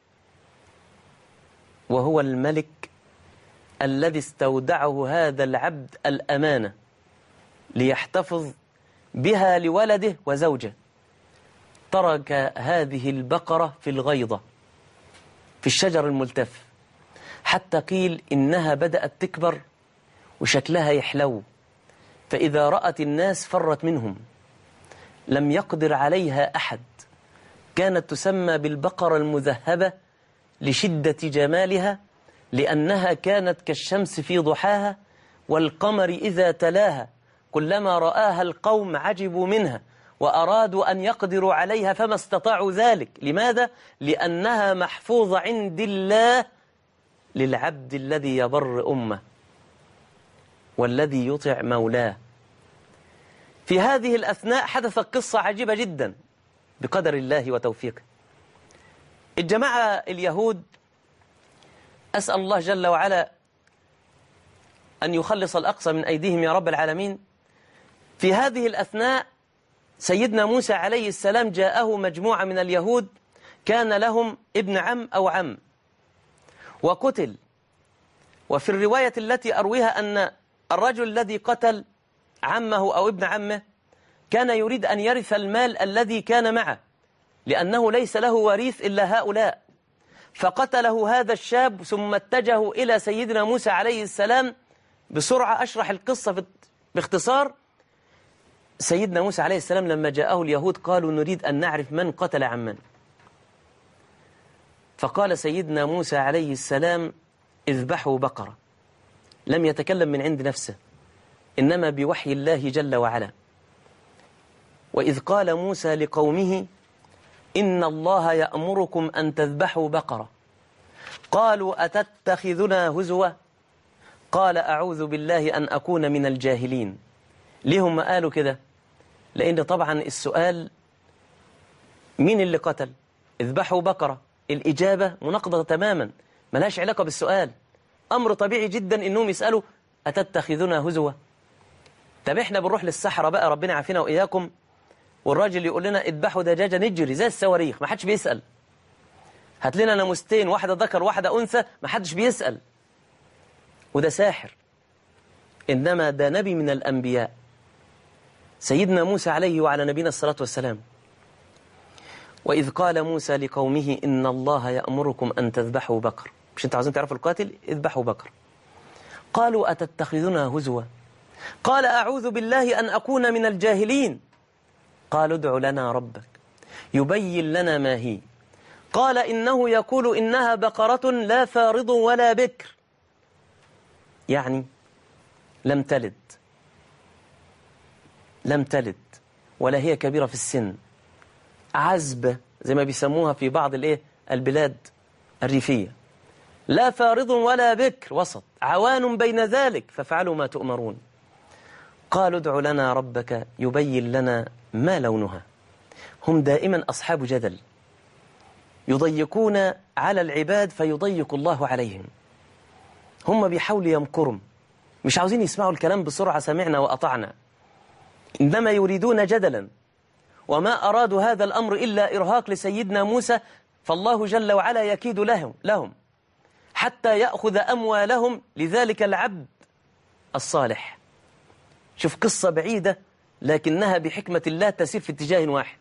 Speaker 2: وهو الملك الذي استودعه هذا العبد الأمانة ليحتفظ بها لولده وزوجه. ترك هذه البقرة في الغيضة في الشجر الملتف، حتى قيل إنها بدأت تكبر وشكلها يحلو، فإذا رأت الناس فرت منهم، لم يقدر عليها أحد. كانت تسمى بالبقرة المذهبة لشدة جمالها، لأنها كانت كالشمس في ضحاها والقمر إذا تلاها، كلما رآها القوم عجبوا منها وأرادوا أن يقدروا عليها فما استطاعوا ذلك. لماذا؟ لأنها محفوظة عند الله للعبد الذي يبر أمه والذي يطع مولاه. في هذه الأثناء حدثت قصة عجيبة جدا بقدر الله وتوفيقه. الجماعة اليهود، أسأل الله جل وعلا أن يخلص الأقصى من أيديهم يا رب العالمين. في هذه الأثناء سيدنا موسى عليه السلام جاءه مجموعة من اليهود كان لهم ابن عم أو عم وقتل. وفي الرواية التي أرويها أن الرجل الذي قتل عمه أو ابن عمه كان يريد أن يرث المال الذي كان معه، لأنه ليس له وريث إلا هؤلاء، فقتله هذا الشاب. ثم اتجهوا إلى سيدنا موسى عليه السلام. بسرعة أشرح القصة باختصار. سيدنا موسى عليه السلام لما جاءه اليهود قالوا نريد أن نعرف من قتل عمن. فقال سيدنا موسى عليه السلام اذبحوا بقرة. لم يتكلم من عند نفسه، إنما بوحي الله جل وعلا. وإذ قال موسى لقومه إن الله يأمركم أن تذبحوا بقرة، قالوا أتتخذنا هزوا، قال أعوذ بالله أن أكون من الجاهلين. ليه هم قالوا كده؟ لأن طبعا السؤال مين اللي قتل؟ اذبحوا بقرة، الإجابة مناقضة تماما، ملهاش علاقة بالسؤال. أمر طبيعي جدا إنهم يسألوا أتتخذنا هزوا. طب إحنا بنروح للصحراء بقى، ربنا يعافينا وإياكم، والراجل يقول لنا اذبحوا دجاجة نجري زي الصواريخ، ما حدش بيسأل. هات لنا ناموستين، واحدة ذكر واحدة أنثى، ما حدش بيسأل. وده ساحر. إنما ده نبي من الأنبياء سيدنا موسى عليه وعلى نبينا الصلاة والسلام. وإذ قال موسى لقومه إن الله يأمركم أن تذبحوا بقر. مش أنتوا عايزين تعرفوا القاتل؟ اذبحوا بقر. قالوا أتتخذنا هزوا، قال أعوذ بالله أن أكون من الجاهلين. قالوا ادع لنا ربك يبين لنا ما هي. قال إنه يقول إنها بقرة لا فارض ولا بكر، يعني لم تلد ولا هي كبيرة في السن، عزبة زي ما بيسموها في بعض البلاد الريفية، لا فارض ولا بكر، وسط، عوان بين ذلك، فافعلوا ما تؤمرون. قالوا ادع لنا ربك يبين لنا ما لونها. هم دائما أصحاب جدل، يضيقون على العباد فيضيق الله عليهم. هم بيحاولوا يمكروا، مش عاوزين يسمعوا الكلام بسرعة سمعنا وأطعنا، إنما يريدون جدلا. وما أرادوا هذا الأمر إلا إرهاق لسيدنا موسى، فالله جل وعلا يكيد لهم حتى يأخذ أموالهم لذلك العبد الصالح. شوف قصة بعيدة لكنها بحكمة الله تسير في اتجاه واحد.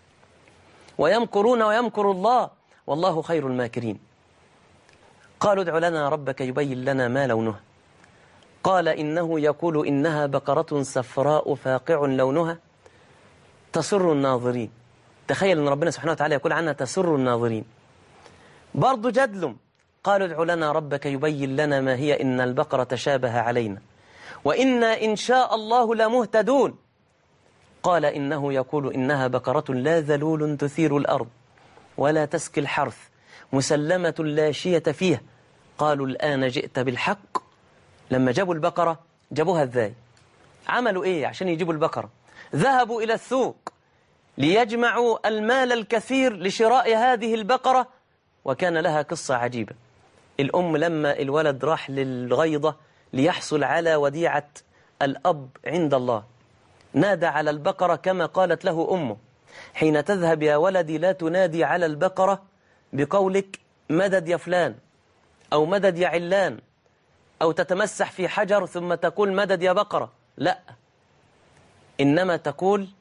Speaker 2: ويمكرون ويمكر الله والله خير الماكرين. قالوا ادع لنا ربك يبين لنا ما لونها. قال إنه يقول إنها بقرة صفراء فاقع لونها تسر الناظرين. تخيل أن ربنا سبحانه وتعالى يقول عنها تسر الناظرين. برضو جدلهم. قالوا ادع لنا ربك يبين لنا ما هي إن البقرة تشابه علينا وإنا إن شاء الله لمهتدون. قال إنه يقول إنها بقرة لا ذلول تثير الأرض ولا تسقي الحرث مسلمة لا شية فيها. قالوا الآن جئت بالحق. لما جابوا البقرة جابوها ازاي؟ عملوا ايه عشان يجيبوا البقرة؟ ذهبوا إلى السوق ليجمعوا المال الكثير لشراء هذه البقرة. وكان لها قصة عجيبة. الأم لما الولد راح للغيضة ليحصل على وديعة الأب عند الله، نادى على البقرة كما قالت له أمه: حين تذهب يا ولدي لا تنادي على البقرة بقولك مدد يا فلان أو مدد يا علان أو تتمسح في حجر ثم تقول مدد يا بقرة، لا، إنما تقول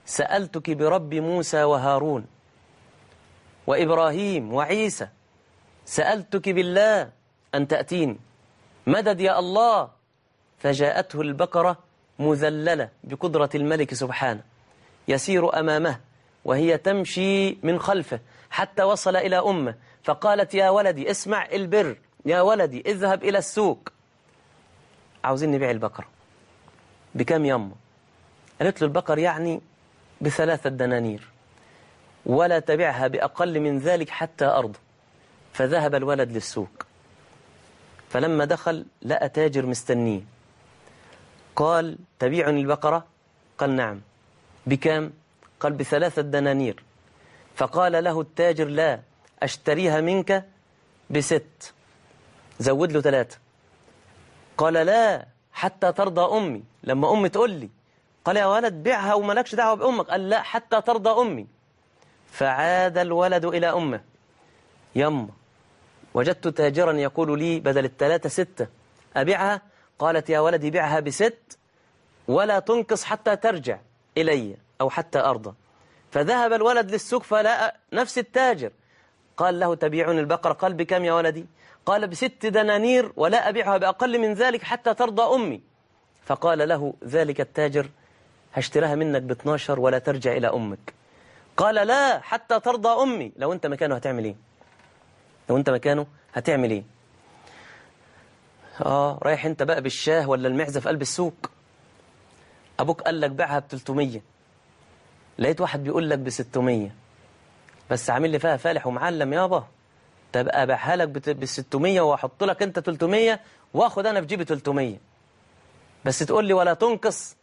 Speaker 2: سألتك برب موسى وهارون وإبراهيم وعيسى، سألتك بالله أن تأتيني، مدد يا الله. فجاءته البقرة مذللة بقدرة الملك سبحانه، يسير أمامه وهي تمشي من خلفه حتى وصل إلى أمه، فقالت يا ولدي اسمع البر، يا ولدي اذهب إلى السوق، عاوزين نبيع البقرة. بكم يما؟ قالت له البقر يعني ب3 دنانير، ولا تبعها بأقل من ذلك حتى أرض. فذهب الولد للسوق، فلما دخل لقى تاجر مستنيه، قال تبيعني البقرة؟ قال نعم. بكم؟ قال ب3 دنانير. فقال له التاجر لا، أشتريها منك ب6، زود له 3. قال لا حتى ترضى أمي، لما أمي تقول لي. قال يا ولد بيعها وملكش دعوة بأمك. قال لا حتى ترضى أمي. فعاد الولد إلى أمه، يما وجدت تاجرا يقول لي بدل ال3 6، أبيعها؟ قالت يا ولدي بيعها ب6 ولا تنقص حتى ترجع إلي أو حتى أرضى. فذهب الولد للسوق فلقى نفس التاجر، قال له تبيعني البقرة؟ قال بكم يا ولدي؟ قال ب6 دنانير ولا أبيعها بأقل من ذلك حتى ترضى أمي. فقال له ذلك التاجر هشتريها منك ب12 ولا ترجع إلى أمك. قال لا حتى ترضى أمي. لو أنت مكانه هتعمل إيه؟ لو أنت مكانه هتعمل إيه؟ رايح أنت بقى بالشاه ولا المعزة في قلب السوق، أبوك قال لك بيعها ب300، لقيت واحد بيقول لك ب600، بس عامل لي فيها فالح ومعلم يابا، تبقى أبيعها لك ب600 وأحط لك أنت 300 وأخد أنا في جيبي 300، بس تقول لي ولا تنقص.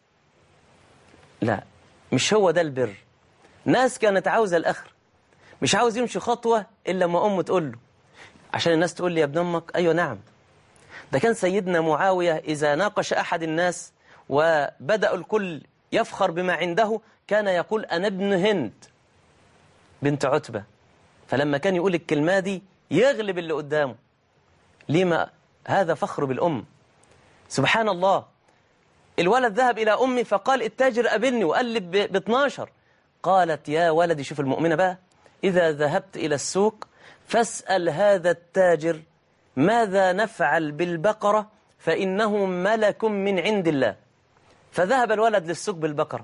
Speaker 2: لا، مش هو ده البر. ناس كانت عاوزة الآخر، مش عاوز يمشي خطوة إلا ما أمه تقول له، عشان الناس تقول لي يا ابن أمك. أيوة نعم، ده كان سيدنا معاوية إذا ناقش أحد الناس وبدأ الكل يفخر بما عنده كان يقول أنا ابن هند بنت عتبة. فلما كان يقول الكلمة دي يغلب اللي قدامه. لما؟ هذا فخر بالأم. سبحان الله. الولد ذهب إلى أمي فقال التاجر قابلني وقال لي ب12. قالت يا ولدي، شوف المؤمنة بقى، إذا ذهبت إلى السوق فاسأل هذا التاجر ماذا نفعل بالبقرة فإنه ملك من عند الله. فذهب الولد للسوق بالبقرة،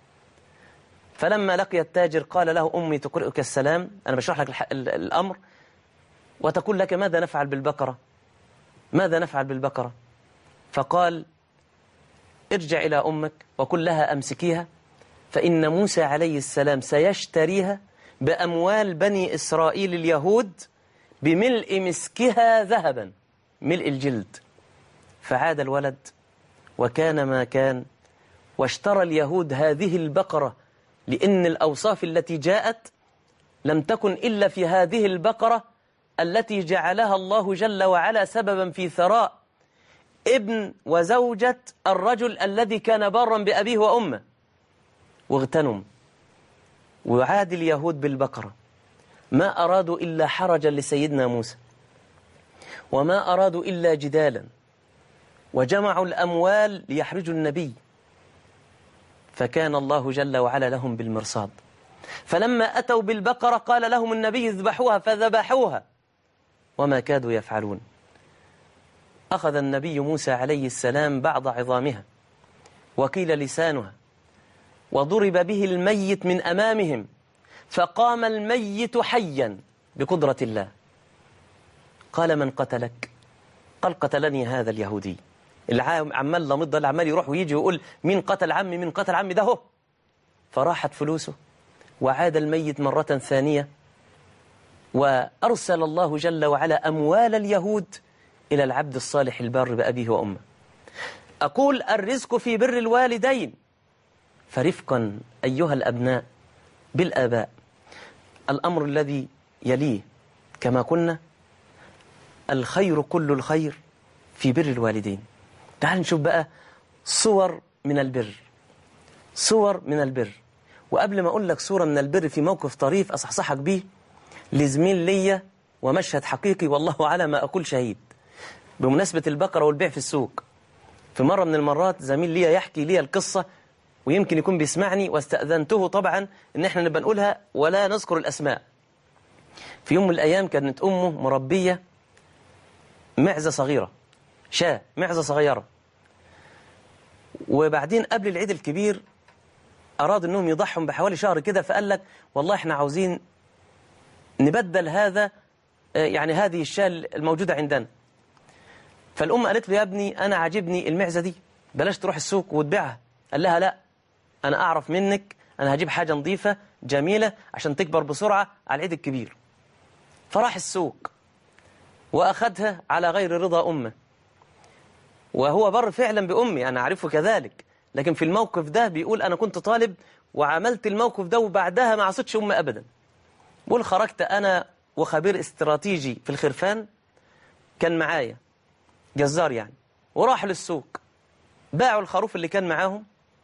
Speaker 2: فلما لقي التاجر قال له أمي تقرئك السلام، أنا بشرح لك الأمر، وتقول لك ماذا نفعل بالبقرة، ماذا نفعل بالبقرة؟ فقال ارجع إلى أمك وقل لها أمسكيها، فإن موسى عليه السلام سيشتريها بأموال بني إسرائيل اليهود بملء مسكها ذهبا، ملء الجلد. فعاد الولد وكان ما كان، واشترى اليهود هذه البقرة، لأن الأوصاف التي جاءت لم تكن إلا في هذه البقرة التي جعلها الله جل وعلا سببا في ثراء ابن وزوجة الرجل الذي كان بارا بأبيه وأمه، واغتنم. وعاد اليهود بالبقرة، ما أرادوا إلا حرجا لسيدنا موسى، وما أرادوا إلا جدالا، وجمعوا الأموال ليحرجوا النبي، فكان الله جل وعلا لهم بالمرصاد. فلما أتوا بالبقرة قال لهم النبي اذبحوها، فذبحوها وما كادوا يفعلون. أخذ النبي موسى عليه السلام بعض عظامها وكيل لسانها، وضرب به الميت من أمامهم، فقام الميت حيا بقدرة الله. قال من قتلك؟ قال قتلني هذا اليهودي. العمال لمضة، العمال يروح ويجي ويقول مين قتل عمي، مين قتل عمي، ده هو. فراحت فلوسه، وعاد الميت مرة ثانية، وأرسل الله جل وعلا أموال اليهود إلى العبد الصالح البار بأبيه وأمه. أقول الرزق في بر الوالدين، فرفقا أيها الأبناء بالآباء. الأمر الذي يليه كما قلنا الخير كل الخير في بر الوالدين. تعال نشوف بقى صور من البر، صور من البر. وقبل ما أقول لك صورة من البر في موقف طريف أصحصحك بيه لزميل ليا ومشهد حقيقي، والله على ما أقول شهيد، بمناسبة البقرة والبيع في السوق. في مرة من المرات زميل ليا يحكي لي القصة ويمكن يكون بيسمعني، واستأذنته طبعا إن احنا نبقى نقولها ولا نذكر الأسماء. في يوم من الأيام كانت أمه مربية معزة صغيرة، شاة معزة صغيرة، وبعدين قبل العيد الكبير أراد أنهم يضحهم بحوالي شهر كده، فقال لك والله احنا عاوزين نبدل هذا، يعني هذه الشاة الموجودة عندنا. فالأم قالت له يا ابني أنا عاجبني المعزة دي، بلاش تروح السوق وتبيعها. قال لها لا، أنا أعرف منك، أنا هجيب حاجة نظيفة جميلة عشان تكبر بسرعة على العيد الكبير. فراح السوق وأخذها على غير رضا أمه، وهو بر فعلا بأمي، أنا أعرفه كذلك، لكن في الموقف ده بيقول أنا كنت طالب وعملت الموقف ده وبعدها ما عصيتش أمي أبدا. بقول خرجت أنا وخبير استراتيجي في الخرفان كان معايا جزار يعني، وراح للسوق باعوا الخروف اللي كان معاهم،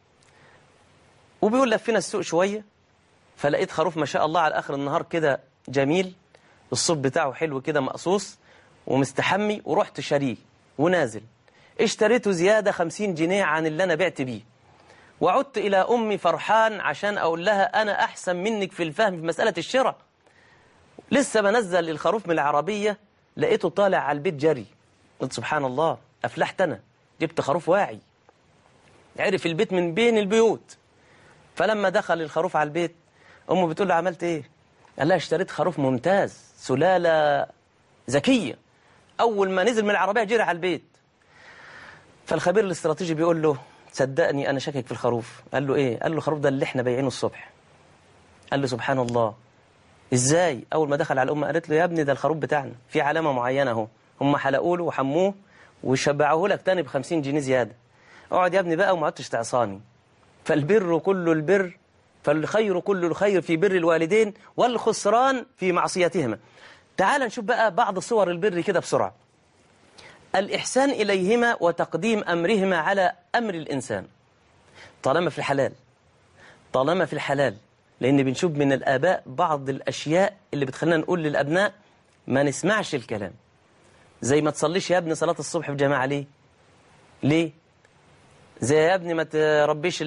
Speaker 2: وبيقول لفينا السوق شوية فلقيت خروف ما شاء الله على آخر النهار كده جميل، الصوت بتاعه حلو كده مقصوص ومستحمي، ورحت شاريه ونازل اشتريته زيادة 50 جنيه عن اللي أنا بعت بيه، وعدت إلى أمي فرحان عشان أقول لها أنا أحسن منك في الفهم في مسألة الشراء. لسه بنزل الخروف من العربية لقيته طالع على البيت جري، قلت سبحان الله أفلحت أنا، جبت خروف واعي عرف البيت من بين البيوت. فلما دخل الخروف على البيت أمه بتقول له عملت إيه؟ قال لها اشتريت خروف ممتاز سلالة ذكية، أول ما نزل من العربية جري على البيت. فالخبير الاستراتيجي بيقول له صدقني أنا شاكك في الخروف. قال له إيه؟ قال له الخروف ده اللي إحنا بايعينه الصبح. قال له سبحان الله إزاي؟ أول ما دخل على الأم قالت له يا ابني ده الخروف بتاعنا في علامة معينة أهو، هم حلقوا له وحموه وشبعوه لك تاني ب50 جنيه زيادة، اقعد يا ابني بقى وما عدتش تعصاني. فالبر كل البر، فالخير كل الخير في بر الوالدين، والخسران في معصيتهما. تعال نشوف بقى بعض صور البر كده بسرعة. الإحسان إليهما وتقديم أمرهما على أمر الإنسان طالما في الحلال، طالما في الحلال، لأن بنشوف من الآباء بعض الأشياء اللي بتخلينا نقول للأبناء ما نسمعش الكلام، زي ما تصليش يا ابني صلاة الصبح في جماعة. ليه؟ زي يا ابني ما تربيش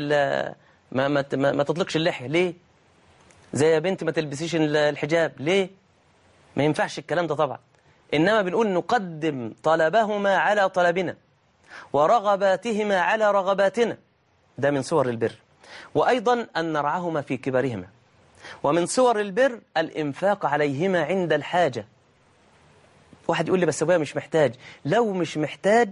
Speaker 2: ما تطلقش اللحية. ليه؟ زي يا بنتي ما تلبسيش الحجاب. ليه؟ ما ينفعش الكلام ده طبعا، إنما بنقول نقدم طلبهما على طلبنا ورغباتهما على رغباتنا، ده من صور البر. وأيضا أن نرعاهما في كبرهما. ومن صور البر الإنفاق عليهما عند الحاجة. واحد يقول لي بس أبويا مش محتاج. لو مش محتاج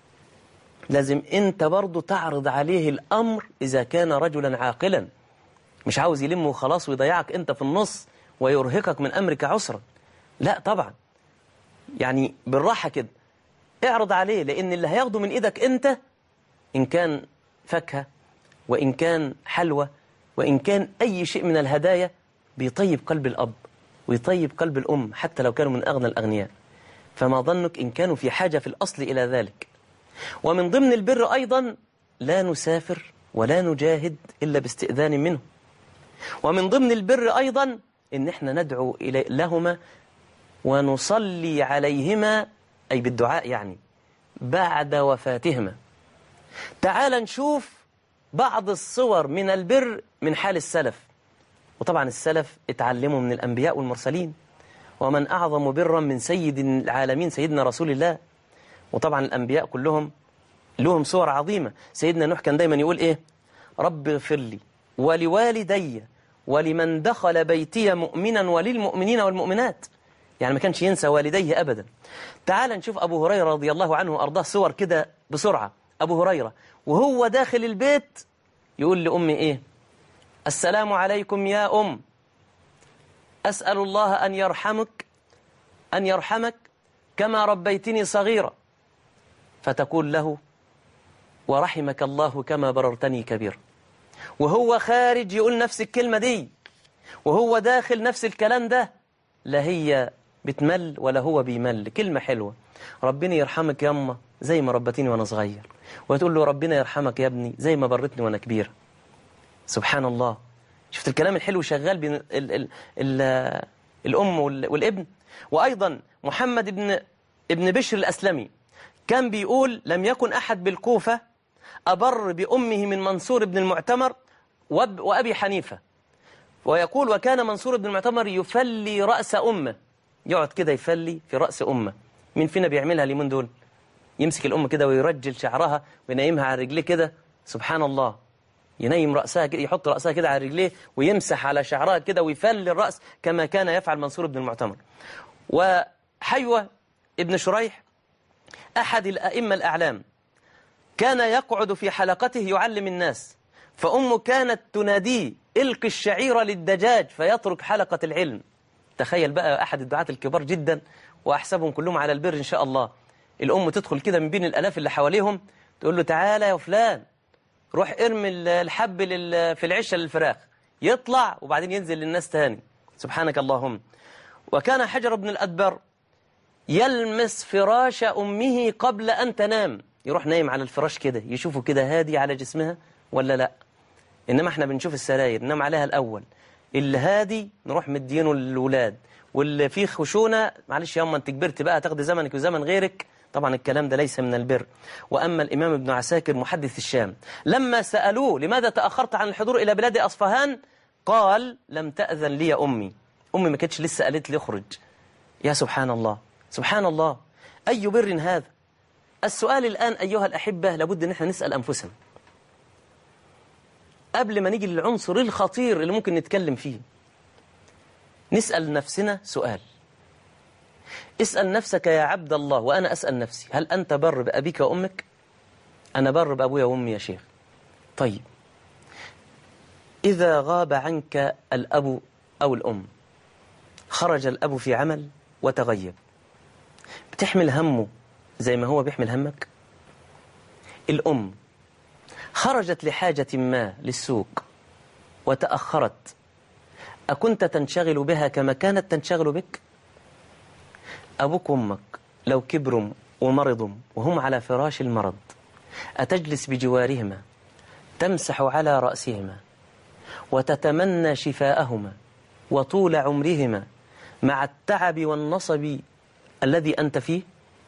Speaker 2: لازم أنت برضو تعرض عليه الأمر إذا كان رجلا عاقلا، مش عاوز يلمه وخلاص ويضيعك أنت في النص ويرهقك من أمرك عسرا. لا طبعا، يعني بالراحة كده اعرض عليه، لأن اللي هياخده من إيدك أنت إن كان فاكهة وإن كان حلوى وإن كان أي شيء من الهدايا بيطيب قلب الأب ويطيب قلب الأم حتى لو كانوا من أغنى الأغنياء، فما ظنك إن كانوا في حاجة في الأصل إلى ذلك. ومن ضمن البر أيضا لا نسافر ولا نجاهد إلا باستئذان منه. ومن ضمن البر أيضا إن احنا ندعو لهما ونصلي عليهما، أي بالدعاء يعني، بعد وفاتهما. تعال نشوف بعض الصور من البر من حال السلف. وطبعا السلف اتعلموا من الأنبياء والمرسلين، ومن أعظم برا من سيد العالمين سيدنا رسول الله. وطبعا الأنبياء كلهم لهم صور عظيمة. سيدنا نوح كان دايما يقول إيه؟ رب اغفر لي ولوالدي ولمن دخل بيتي مؤمنا وللمؤمنين والمؤمنات، يعني ما كانش ينسى والديه أبدا. تعال نشوف أبو هريرة رضي الله عنه وأرضاه صور كده بسرعة. أبو هريرة وهو داخل البيت يقول لأمي إيه؟ السلام عليكم يا أم، أسأل الله أن يرحمك كما ربيتني صغيرة. فتقول له ورحمك الله كما بررتني كبيرا. وهو خارج يقول نفس الكلمة دي، وهو داخل نفس الكلام ده، لا هي بتمل ولا هو بيمل. كلمة حلوة، ربنا يرحمك يا أمه زي ما ربتني وأنا صغير، وتقول له ربنا يرحمك يا ابني زي ما برتني وأنا كبير. سبحان الله، شفت الكلام الحلو شغال بين الأم والابن. وأيضا محمد ابن بشر الأسلمي كان بيقول لم يكن أحد بالكوفة أبر بأمه من منصور بن المعتمر وأبي حنيفة. ويقول وكان منصور بن المعتمر يفلي رأس أمه، يقعد كده يفلي في رأس أمه. مين فينا بيعملها اليومين دول؟ يمسك الأم كده ويرجل شعرها وينيمها على رجليه كده، سبحان الله، ينيم رأسها كده، يحط رأسها كده على رجليه ويمسح على شعرها كده ويفلي الرأس كما كان يفعل منصور بن المعتمر. وحيوة ابن شريح أحد الأئمة الأعلام كان يقعد في حلقته يعلم الناس، فأمه كانت تناديه إلقي الشعير للدجاج فيترك حلقة العلم. تخيل بقى أحد الدعاة الكبار جدا وأحسبهم كلهم على البر إن شاء الله، الأم تدخل كده من بين الألاف اللي حواليهم تقول له تعالى يا فلان روح ارمي الحب في العشة للفراخ، يطلع وبعدين ينزل للناس تاني. سبحانك اللهم. وكان حجر بن الأدبر يلمس فراش أمه قبل أن تنام، يروح نايم على الفراش كده يشوفه كده هادي على جسمها ولا لا. إنما احنا بنشوف السراير ننام عليها الأول، اللي هادي نروح مدينه للولاد، واللي فيه خشونة معلش يا أما أنت كبرت بقى تاخد زمنك وزمن غيرك. طبعا الكلام ده ليس من البر. وأما الإمام ابن عساكر محدث الشام لما سألوه لماذا تأخرت عن الحضور إلى بلاد أصفهان قال لم تأذن لي أمي ما كانتش لسه قالت لي اخرج. يا سبحان الله سبحان الله، أي بر هذا. السؤال الآن أيها الأحبة لابد أن احنا نسأل أنفسنا قبل ما نيجي للعنصر الخطير اللي ممكن نتكلم فيه. نسأل نفسنا سؤال، اسأل نفسك يا عبد الله وأنا أسأل نفسي، هل أنت بر بأبيك وأمك؟ أنا بر بأبويا وأمي يا شيخ. طيب إذا غاب عنك الأب أو الأم، خرج الأب في عمل وتغيب، بتحمل همه زي ما هو بيحمل همك؟ الأم خرجت لحاجة ما للسوق وتأخرت، أكنت تنشغل بها كما كانت تنشغل بك؟ أبوك وأمك لو كبروا ومرضوا وهم على فراش المرض، أتجلس بجوارهما تمسح على رأسهما وتتمنى شفاءهما وطول عمرهما مع التعب والنصب الذي أنت فيه؟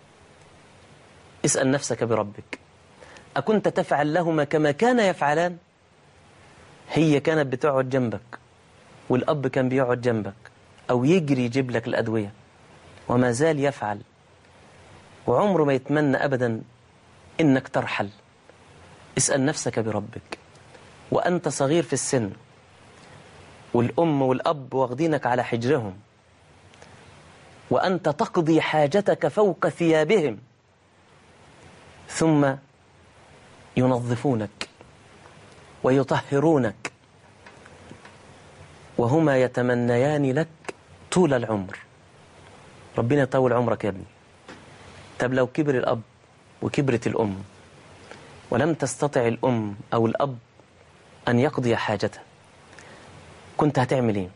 Speaker 2: اسأل نفسك بربك، أكنت تفعل لهما كما كان يفعلان؟ هي كانت بتقعد جنبك والأب كان بيقعد جنبك أو يجري يجيب لك الأدوية وما زال يفعل، وعمره ما يتمنى أبدا إنك ترحل. اسأل نفسك بربك وأنت صغير في السن والأم والأب واخدينك على حجرهم وأنت تقضي حاجتك فوق ثيابهم، ثم ينظفونك ويطهرونك وهما يتمنيان لك طول العمر. ربنا يطول عمرك يا ابني. طب لو كبر الأب وكبرت الأم ولم تستطع الأم أو الأب أن يقضي حاجته، كنت هتعمل إيه؟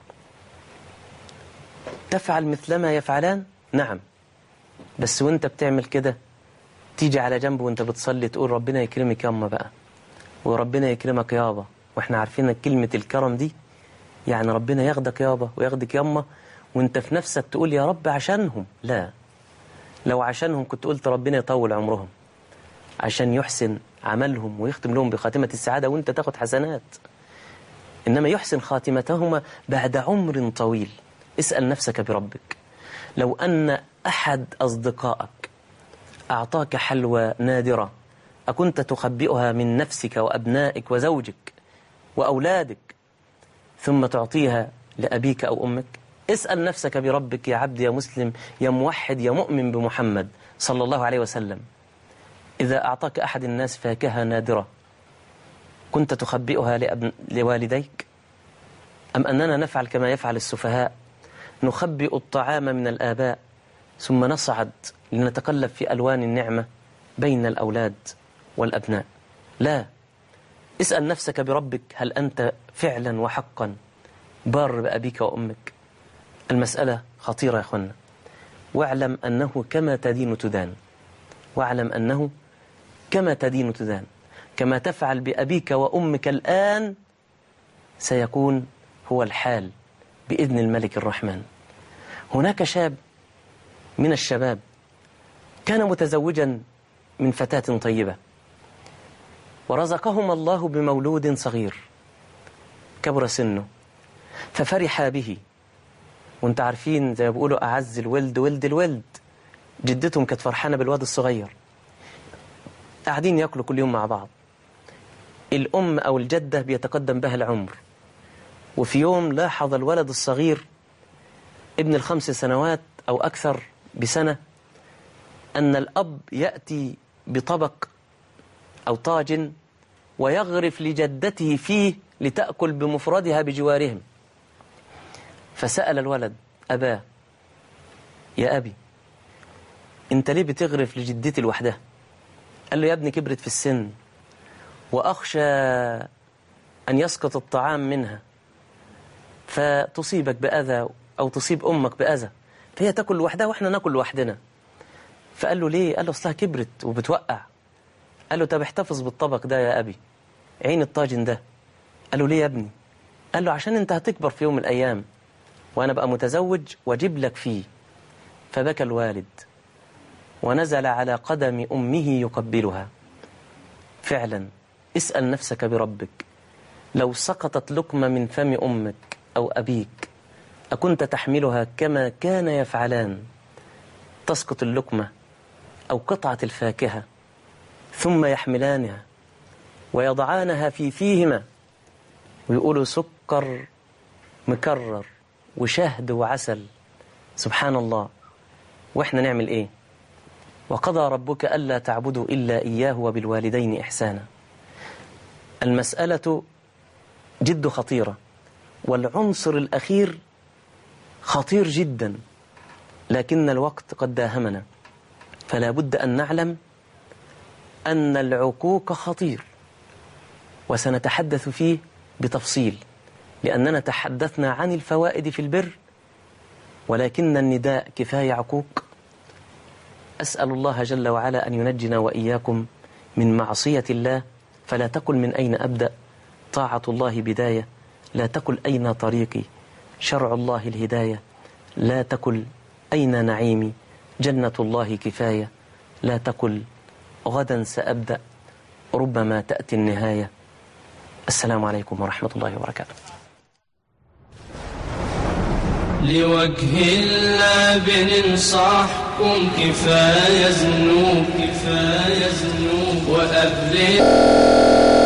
Speaker 2: تفعل مثلما يفعلان؟ نعم، بس وانت بتعمل كده تيجي على جنب وانت بتصلي تقول ربنا يكرمك ياما بقى وربنا يكرمك يابا، واحنا عارفين كلمة الكرم دي يعني ربنا ياخدك يابا وياخدك ياما، وانت في نفسك تقول يا رب عشانهم. لا، لو عشانهم كنت قلت ربنا يطول عمرهم عشان يحسن عملهم ويختم لهم بخاتمة السعادة وانت تاخد حسنات، إنما يحسن خاتمتهما بعد عمر طويل. اسأل نفسك بربك، لو أن أحد أصدقائك أعطاك حلوى نادرة أكنت تخبئها من نفسك وأبنائك وزوجك وأولادك ثم تعطيها لأبيك أو أمك؟ اسأل نفسك بربك يا عبد يا مسلم يا موحد يا مؤمن بمحمد صلى الله عليه وسلم، إذا أعطاك أحد الناس فاكهة نادرة كنت تخبئها لوالديك؟ أم أننا نفعل كما يفعل السفهاء، نخبئ الطعام من الآباء ثم نصعد لنتقلب في ألوان النعمة بين الأولاد والأبناء؟ لا، اسأل نفسك بربك، هل أنت فعلا وحقا بار بأبيك وأمك؟ المسألة خطيرة يا أخوانا، واعلم أنه كما تدين تدان، واعلم أنه كما تدين تدان، كما تفعل بأبيك وأمك الآن سيكون هو الحال بإذن الملك الرحمن. هناك شاب من الشباب كان متزوجا من فتاة طيبة، ورزقهما الله بمولود صغير كبر سنه ففرحا به. وانت عارفين زي ما بيقولوا أعز الولد ولد الولد، جدتهم كانت فرحانة بالواد الصغير، قاعدين يأكلوا كل يوم مع بعض. الأم أو الجدة بيتقدم بها العمر، وفي يوم لاحظ الولد الصغير ابن 5 سنوات أو أكثر بسنة أن الأب يأتي بطبق أو طاجن ويغرف لجدته فيه لتأكل بمفردها بجوارهم. فسأل الولد أباه: يا أبي، أنت ليه بتغرف لجدتي لوحدها؟ قال له: يا ابني كبرت في السن وأخشى أن يسقط الطعام منها فتصيبك بأذى أو تصيب أمك بأذى، فهي تأكل لوحدها وإحنا نأكل لوحدنا. فقال له: ليه؟ قال له: أصلها كبرت وبتوقع. قال له: طب احتفظ بالطبق ده يا أبي، عين الطاجن ده. قال له: ليه يا ابني؟ قال له: عشان أنت هتكبر في يوم من الأيام وأنا بقى متزوج واجيب لك فيه. فبكى الوالد ونزل على قدم أمه يقبلها. فعلا اسأل نفسك بربك، لو سقطت لقمة من فم أمك أو أبيك أكنت تحملها كما كان يفعلان؟ تسقط اللقمة أو قطعة الفاكهة ثم يحملانها ويضعانها في فيهما ويقولوا سكر مكرر وشهد وعسل، سبحان الله. وإحنا نعمل إيه؟ وقضى ربك ألا تعبدوا إلا إياه وبالوالدين إحسانا. المسألة جد خطيرة، والعنصر الأخير خطير جدا، لكن الوقت قد داهمنا، فلا بد أن نعلم أن العقوق خطير، وسنتحدث فيه بتفصيل، لأننا تحدثنا عن الفوائد في البر، ولكن النداء كفاية عقوق. أسأل الله جل وعلا أن ينجنا وإياكم من معصية الله. فلا تقل من أين أبدأ، طاعة الله بداية، لا تقل أين طريقي، شرع الله الهداية، لا تقل أين نعيمي، جنة الله كفاية، لا تقل غدا سأبدأ، ربما تأتي النهاية. السلام عليكم ورحمة الله وبركاته.
Speaker 1: لوجه الله بننصحكم كفاية ذنوب، كفاية ذنوب وقبل